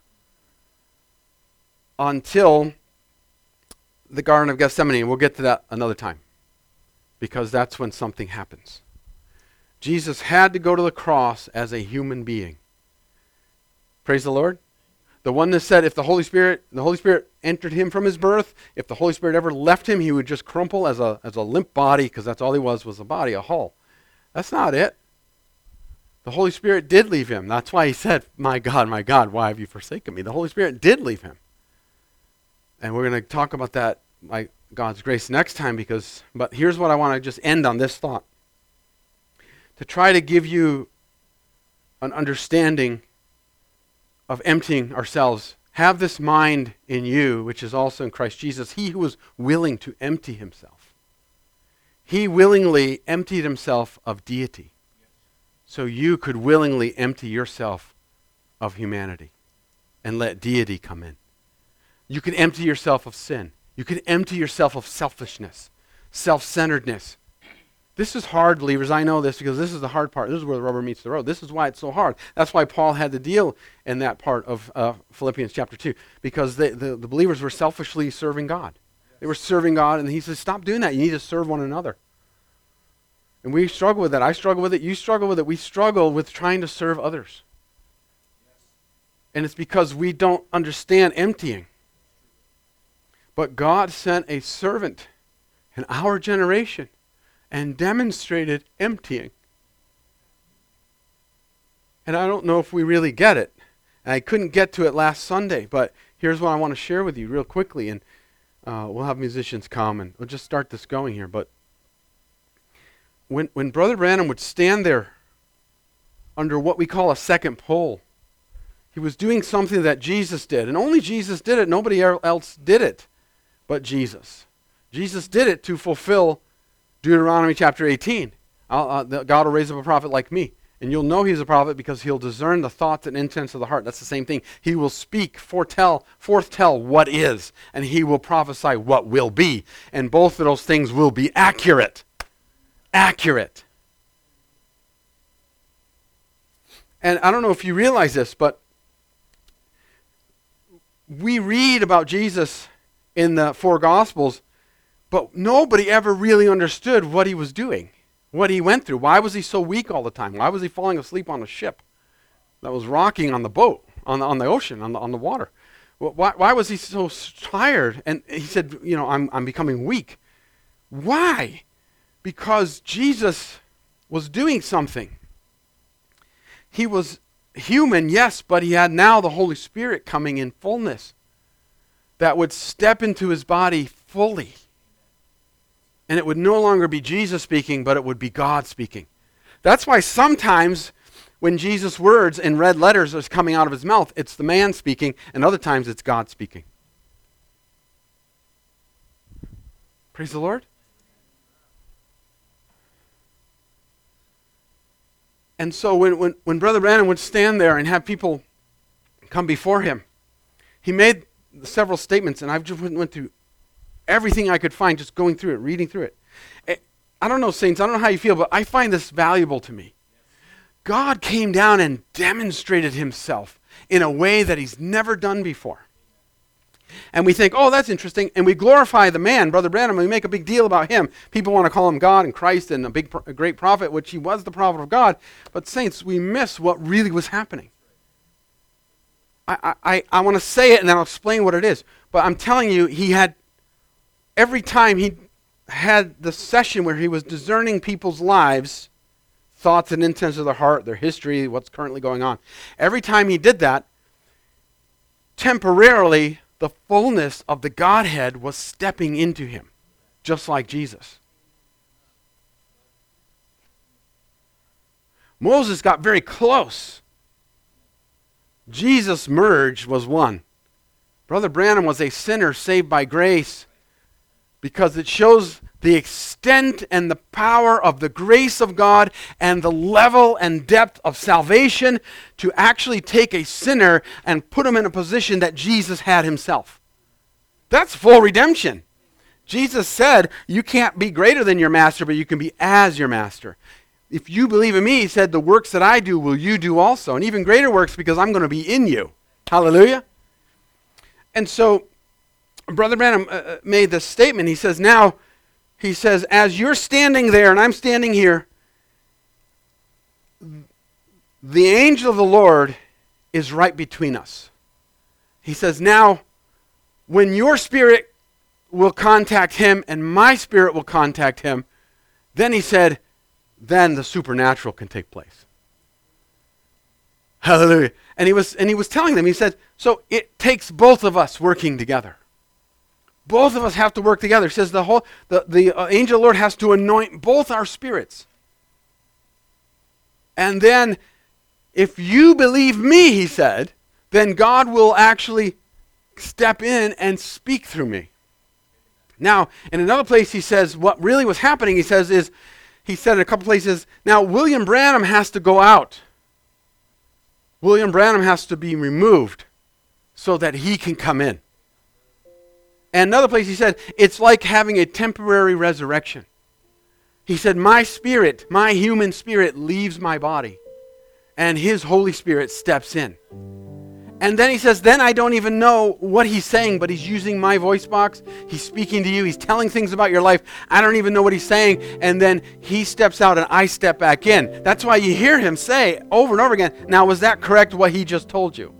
Until the Garden of Gethsemane. We'll get to that another time, because that's when something happens. Jesus had to go to the cross as a human being. Praise the Lord. The one that said if the Holy Spirit, the Holy Spirit entered him from his birth, if the Holy Spirit ever left him, he would just crumple as a, as a limp body, because that's all he was, was a body, a hull. That's not it. The Holy Spirit did leave him. That's why he said, my God, my God, why have you forsaken me? The Holy Spirit did leave him. And we're going to talk about that by God's grace next time, because, but here's what I want to just end on this thought. To try to give you an understanding of emptying ourselves. Have this mind in you, which is also in Christ Jesus. He who was willing to empty himself. He willingly emptied himself of deity. So you could willingly empty yourself of humanity and let deity come in. You can empty yourself of sin. You can empty yourself of selfishness, self-centeredness, This is hard, believers. I know this because this is the hard part. This is where the rubber meets the road. This is why it's so hard. That's why Paul had to deal in that part of uh, Philippians chapter two, because they, the, the believers were selfishly serving God. They were serving God, and he says, stop doing that. You need to serve one another. And we struggle with that. I struggle with it. You struggle with it. We struggle with trying to serve others. And it's because we don't understand emptying. But God sent a servant in our generation and demonstrated emptying. And I don't know if we really get it. And I couldn't get to it last Sunday, but here's what I want to share with you real quickly, and uh, we'll have musicians come, and we'll just start this going here. But when, when Brother Branham would stand there under what we call a second pole, he was doing something that Jesus did, and only Jesus did it. Nobody else did it but Jesus. Jesus did it to fulfill Deuteronomy chapter eighteen. I'll, uh, the, God will raise up a prophet like me. And you'll know he's a prophet because he'll discern the thoughts and intents of the heart. That's the same thing. He will speak, foretell, foretell what is, and he will prophesy what will be. And both of those things will be accurate. Accurate. And I don't know if you realize this, but we read about Jesus in the four Gospels, but nobody ever really understood what he was doing, what he went through. Why was he so weak all the time? Why was he falling asleep on a ship that was rocking on the boat, on the, on the ocean, on the, on the water? Why, why was he so tired? And he said, you know, I'm, I'm becoming weak. Why? Because Jesus was doing something. He was human, yes, but he had now the Holy Spirit coming in fullness that would step into his body fully. And it would no longer be Jesus speaking, but it would be God speaking. That's why sometimes when Jesus' words in red letters are coming out of his mouth, it's the man speaking, and other times it's God speaking. Praise the Lord. And so when, when, when Brother Branham would stand there and have people come before him, he made several statements, and I've just went, went through everything I could find, just going through it, reading through it. I don't know, saints, I don't know how you feel, but I find this valuable to me. God came down and demonstrated himself in a way that he's never done before. And we think, oh, that's interesting, and we glorify the man, Brother Branham, and we make a big deal about him. People want to call him God and Christ and a big, a great prophet, which he was the prophet of God. But saints, we miss what really was happening. I, I, I want to say it, and then I'll explain what it is. But I'm telling you, he had every time he had the session where he was discerning people's lives, thoughts and intents of their heart, their history, what's currently going on. Every time he did that, temporarily, the fullness of the Godhead was stepping into him, just like Jesus. Moses got very close. Jesus merged was one. Brother Branham was a sinner saved by grace, because it shows the extent and the power of the grace of God and the level and depth of salvation to actually take a sinner and put him in a position that Jesus had himself. That's full redemption. Jesus said, you can't be greater than your master, but you can be as your master. If you believe in me, he said, the works that I do will you do also, and even greater works because I'm going to be in you. Hallelujah. And so Brother Branham uh, made this statement. He says, now, he says, as you're standing there and I'm standing here, the angel of the Lord is right between us. He says, now, when your spirit will contact him and my spirit will contact him, then he said, then the supernatural can take place. Hallelujah. And he was and he was telling them, he said, so it takes both of us working together. Both of us have to work together. He says the whole the, the uh, angel of the Lord has to anoint both our spirits. And then if you believe me, he said, then God will actually step in and speak through me. Now, in another place he says what really was happening, he says is, he said in a couple places, now William Branham has to go out. William Branham has to be removed so that he can come in. And another place he said, it's like having a temporary resurrection. He said, my spirit, my human spirit leaves my body, and his Holy Spirit steps in. And then he says, then I don't even know what he's saying, but he's using my voice box. He's speaking to you. He's telling things about your life. I don't even know what he's saying. And then he steps out and I step back in. That's why you hear him say over and over again, now was that correct what he just told you?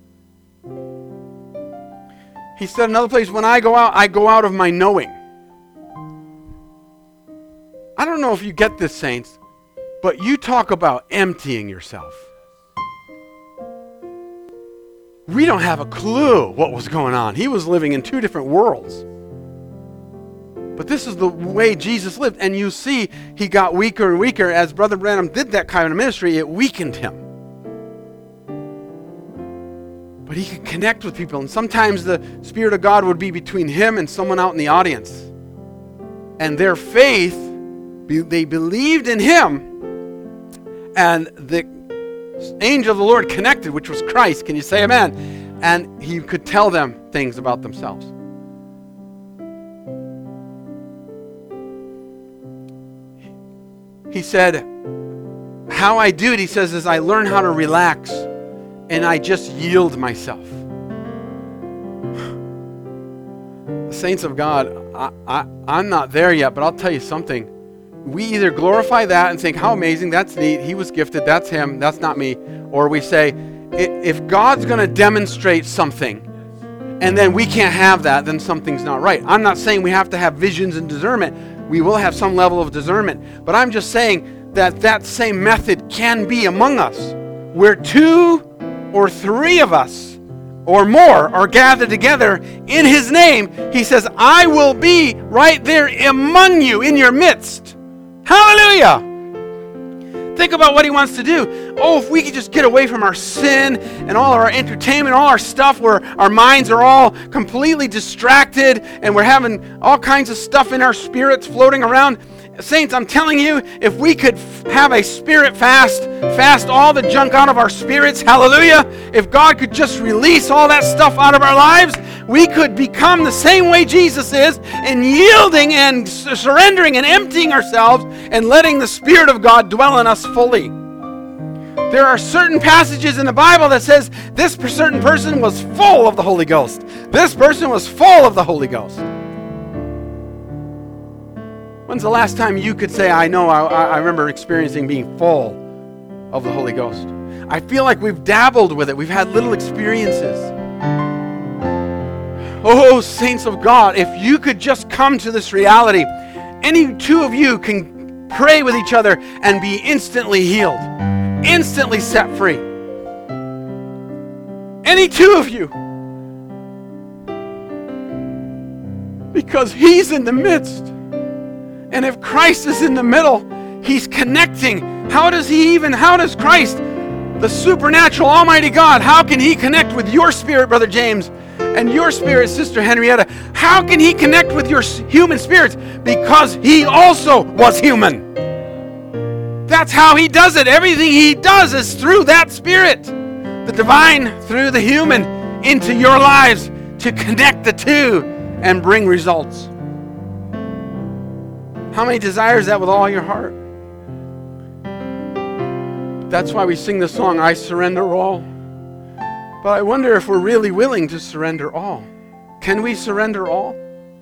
He said another place, when I go out, I go out of my knowing. I don't know if you get this, saints, but you talk about emptying yourself. We don't have a clue what was going on. He was living in two different worlds. But this is the way Jesus lived. And you see, he got weaker and weaker. As Brother Branham did that kind of ministry, it weakened him. But he could connect with people. And sometimes the Spirit of God would be between him and someone out in the audience. And their faith, they believed in him. And the angel of the Lord connected, which was Christ. Can you say amen? And he could tell them things about themselves. He said, how I do it, he says, is I learn how to relax and I just yield myself. The saints of God, I, I, I'm not there yet, but I'll tell you something. We either glorify that and think, how amazing, that's neat, he was gifted, that's him, that's not me. Or we say, if God's going to demonstrate something and then we can't have that, then something's not right. I'm not saying we have to have visions and discernment. We will have some level of discernment. But I'm just saying that that same method can be among us. Where two or three of us or more are gathered together in his name, he says, I will be right there among you in your midst. Hallelujah! Think about what he wants to do. Oh, if we could just get away from our sin and all our entertainment, all our stuff where our minds are all completely distracted and we're having all kinds of stuff in our spirits floating around. Saints, I'm telling you, if we could f- have a spirit fast, fast all the junk out of our spirits, hallelujah, if God could just release all that stuff out of our lives, we could become the same way Jesus is in yielding and s- surrendering and emptying ourselves and letting the Spirit of God dwell in us fully. There are certain passages in the Bible that says this certain person was full of the Holy Ghost. This person was full of the Holy Ghost. When's the last time you could say, I know, I, I remember experiencing being full of the Holy Ghost? I feel like we've dabbled with it. We've had little experiences. Oh, saints of God, if you could just come to this reality, any two of you can pray with each other and be instantly healed, instantly set free. Any two of you. Because he's in the midst. And if Christ is in the middle, he's connecting. How does he even, how does Christ, the supernatural Almighty God, how can he connect with your spirit, Brother James, and your spirit, Sister Henrietta? How can he connect with your human spirits? Because he also was human. That's how he does it. Everything he does is through that spirit, the divine through the human, into your lives to connect the two and bring results. How many desires that with all your heart? That's why we sing the song, I surrender all. But I wonder if we're really willing to surrender all. Can we surrender all?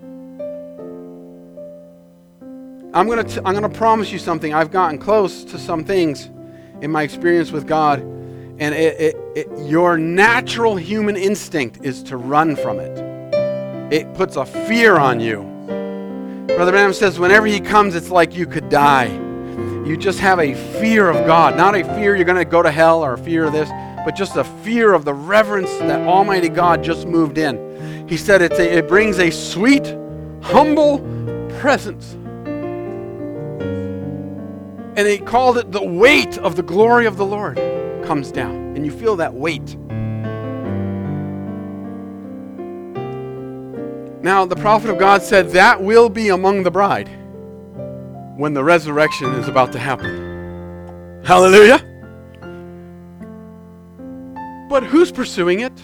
I'm going to I'm going to promise you something. I've gotten close to some things in my experience with God, and it, it, it, your natural human instinct is to run from it. It puts a fear on you. Brother Branham says, whenever he comes, it's like you could die. You just have a fear of God. Not a fear you're going to go to hell or a fear of this, but just a fear of the reverence that Almighty God just moved in. He said it's a, it brings a sweet, humble presence. And he called it the weight of the glory of the Lord comes down. And you feel that weight. Now, the prophet of God said that will be among the bride when the resurrection is about to happen. Hallelujah! But who's pursuing it?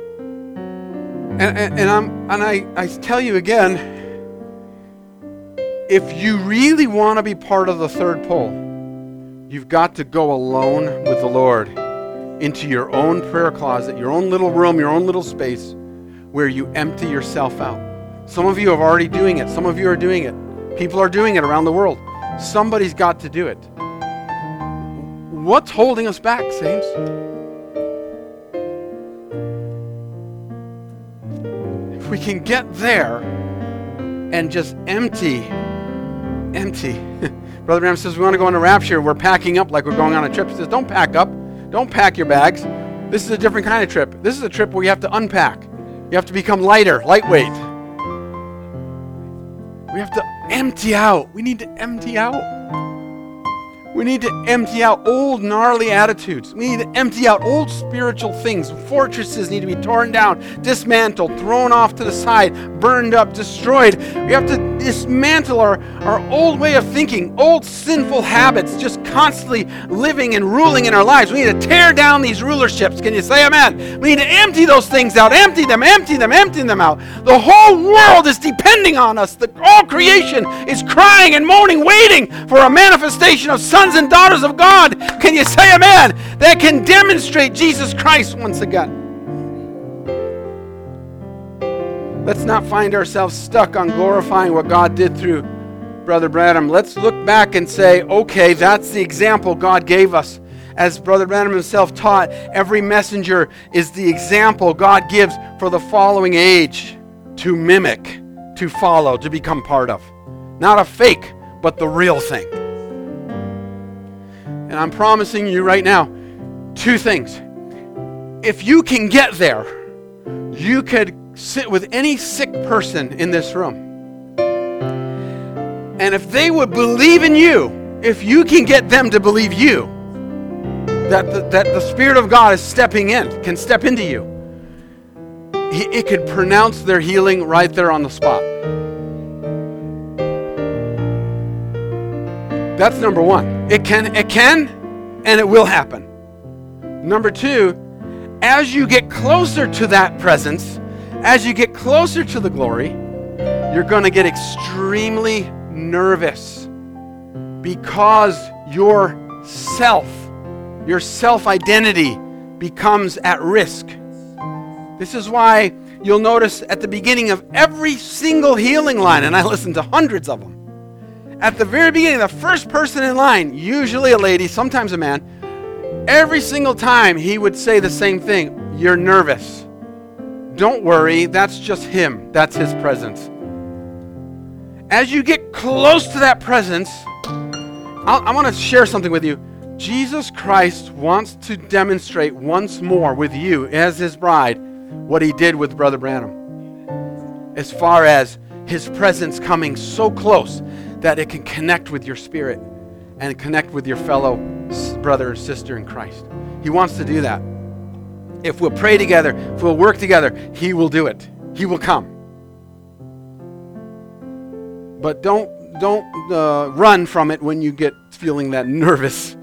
And, and, and, I'm, and I, I tell you again, if you really want to be part of the third pole, you've got to go alone with the Lord into your own prayer closet, your own little room, your own little space where you empty yourself out. Some of you are already doing it. Some of you are doing it. People are doing it around the world. Somebody's got to do it. What's holding us back, saints? If we can get there and just empty, empty. Brother Branham says we want to go on a rapture. We're packing up like we're going on a trip. He says, don't pack up. Don't pack your bags. This is a different kind of trip. This is a trip where you have to unpack. You have to become lighter, lightweight. We have to empty out. We need to empty out. We need to empty out old gnarly attitudes. We need to empty out old spiritual things. Fortresses need to be torn down, dismantled, thrown off to the side, burned up, destroyed. We have to dismantle our, our old way of thinking, old sinful habits, just constantly living and ruling in our lives. We need to tear down these rulerships. Can you say amen? We need to empty those things out. Empty them, empty them, empty them out. The whole world is depending on us. The, all creation is crying and moaning, waiting for a manifestation of sons and daughters of God. Can you say amen? That can demonstrate Jesus Christ once again. Let's not find ourselves stuck on glorifying what God did through Brother Branham. Let's look back and say, okay, that's the example God gave us. As Brother Branham himself taught, every messenger is the example God gives for the following age to mimic, to follow, to become part of. Not a fake, but the real thing. And I'm promising you right now, two things. If you can get there, you could sit with any sick person in this room. And if they would believe in you, if you can get them to believe you, that the, that the Spirit of God is stepping in, can step into you, it could pronounce their healing right there on the spot. That's number one. It can, it can, and it will happen. Number two, as you get closer to that presence, as you get closer to the glory, you're going to get extremely nervous because your self, your self-identity becomes at risk. This is why you'll notice at the beginning of every single healing line, and I listen to hundreds of them, at the very beginning, the first person in line, usually a lady, sometimes a man, every single time he would say the same thing, you're nervous. Don't worry, that's just him. That's his presence. As you get close to that presence, I'll, I want to share something with you. Jesus Christ wants to demonstrate once more with you as his bride what he did with Brother Branham. As far as his presence coming so close that it can connect with your spirit and connect with your fellow brother or sister in Christ. He wants to do that. If we'll pray together, if we'll work together, he will do it. He will come. But don't don't uh, run from it when you get feeling that nervous.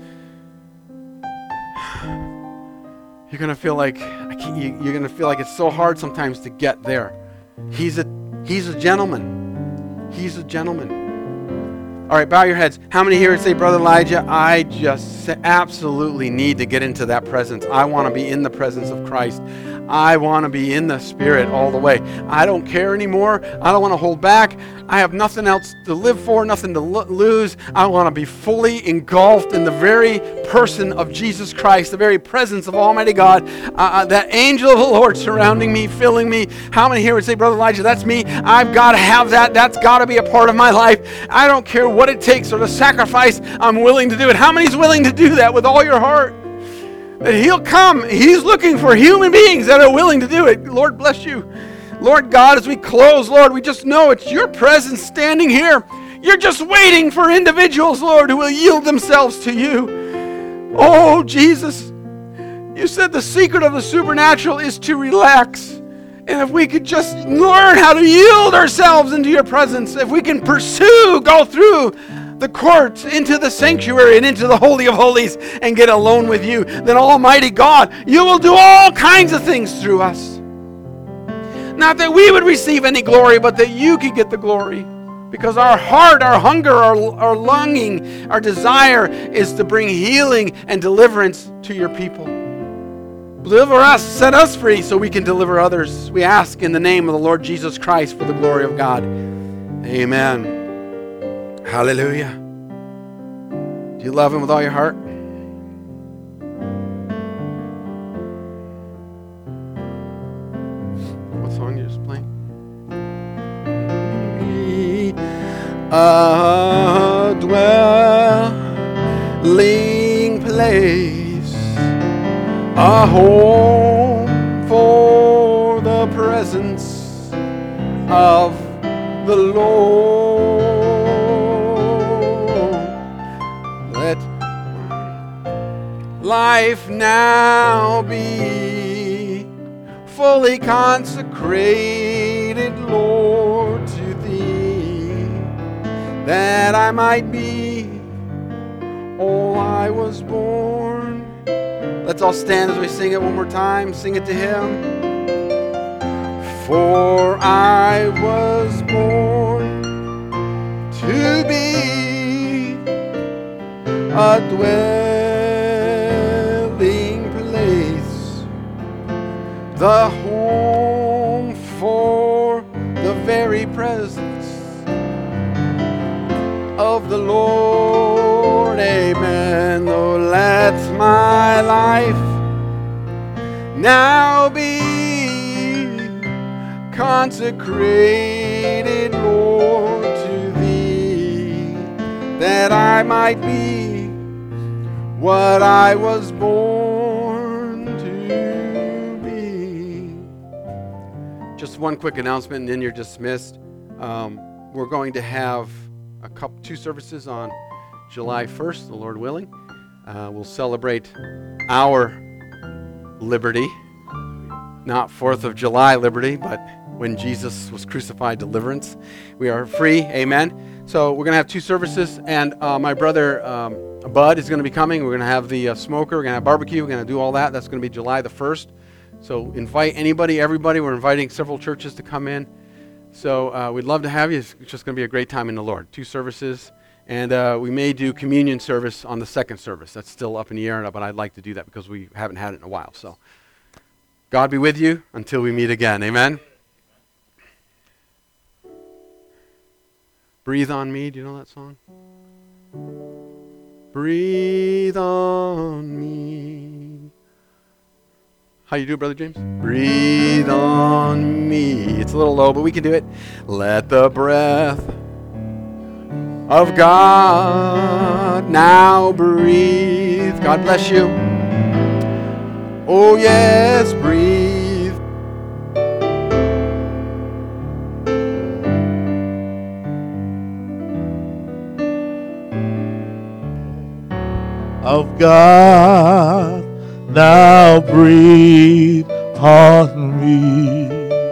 You're gonna feel like I can't, you, you're gonna feel like it's so hard sometimes to get there. He's a he's a gentleman. He's a gentleman. All right, bow your heads. How many here would say, Brother Elijah, I just absolutely need to get into that presence. I want to be in the presence of Christ. I want to be in the Spirit all the way. I don't care anymore. I don't want to hold back. I have nothing else to live for, nothing to lo- lose. I want to be fully engulfed in the very person of Jesus Christ, the very presence of Almighty God. Uh, that angel of the Lord surrounding me, filling me. How many here would say, Brother Elijah, that's me. I've got to have that. That's got to be a part of my life. I don't care what it takes or the sacrifice. I'm willing to do it. How many is willing to do that with all your heart? That he'll come. He's looking for human beings that are willing to do it. Lord bless you. Lord God, as we close, Lord, we just know it's your presence standing here. You're just waiting for individuals, Lord, who will yield themselves to you. Oh, Jesus, you said the secret of the supernatural is to relax. And if we could just learn how to yield ourselves into your presence, if we can pursue, go through the courts, into the sanctuary, and into the Holy of Holies, and get alone with you, then Almighty God, you will do all kinds of things through us. Not that we would receive any glory, but that you could get the glory. Because our heart, our hunger, our, our longing, our desire is to bring healing and deliverance to your people. Deliver us, set us free so we can deliver others. We ask in the name of the Lord Jesus Christ for the glory of God. Amen. Hallelujah. Do you love him with all your heart? What song are you just playing? A dwelling place, a home for the presence of the Lord. Let life now be fully consecrated, Lord, to Thee, that I might be all I was born. Let's all stand as we sing it one more time. Sing it to Him. For I was born to be a dwelling place, the home for the very presence of the Lord. Amen. Oh, let my life now be consecrated, Lord, to Thee, that I might be what I was born to be. Just one quick announcement, and then you're dismissed. Um, we're going to have a couple, two services on July first, the Lord willing. Uh, we'll celebrate our liberty, not fourth of July liberty, but when Jesus was crucified, deliverance. We are free, amen. So we're going to have two services, and uh, my brother um, Bud is going to be coming. We're going to have the uh, smoker, we're going to have barbecue, we're going to do all that. That's going to be July the first. So invite anybody, everybody. We're inviting several churches to come in. So uh, we'd love to have you. It's just going to be a great time in the Lord. Two services. And uh, we may do communion service on the second service. That's still up in the air, but I'd like to do that because we haven't had it in a while. So God be with you until we meet again. Amen. Breathe on me. Do you know that song? Breathe on me. How you do, Brother James? Breathe on me. It's a little low, but we can do it. Let the breath of God now breathe. God bless you. Oh yes, breathe. Of God now breathe on me.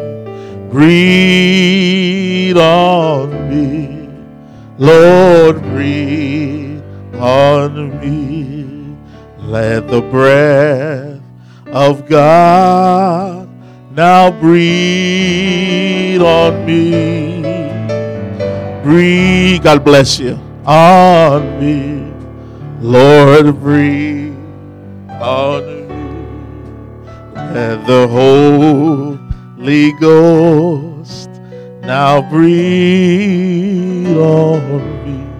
Breathe on me. Lord, breathe on me. Let the breath of God now breathe on me. Breathe, God bless you, on me. Lord, breathe on me. Let the Holy Ghost now breathe on me.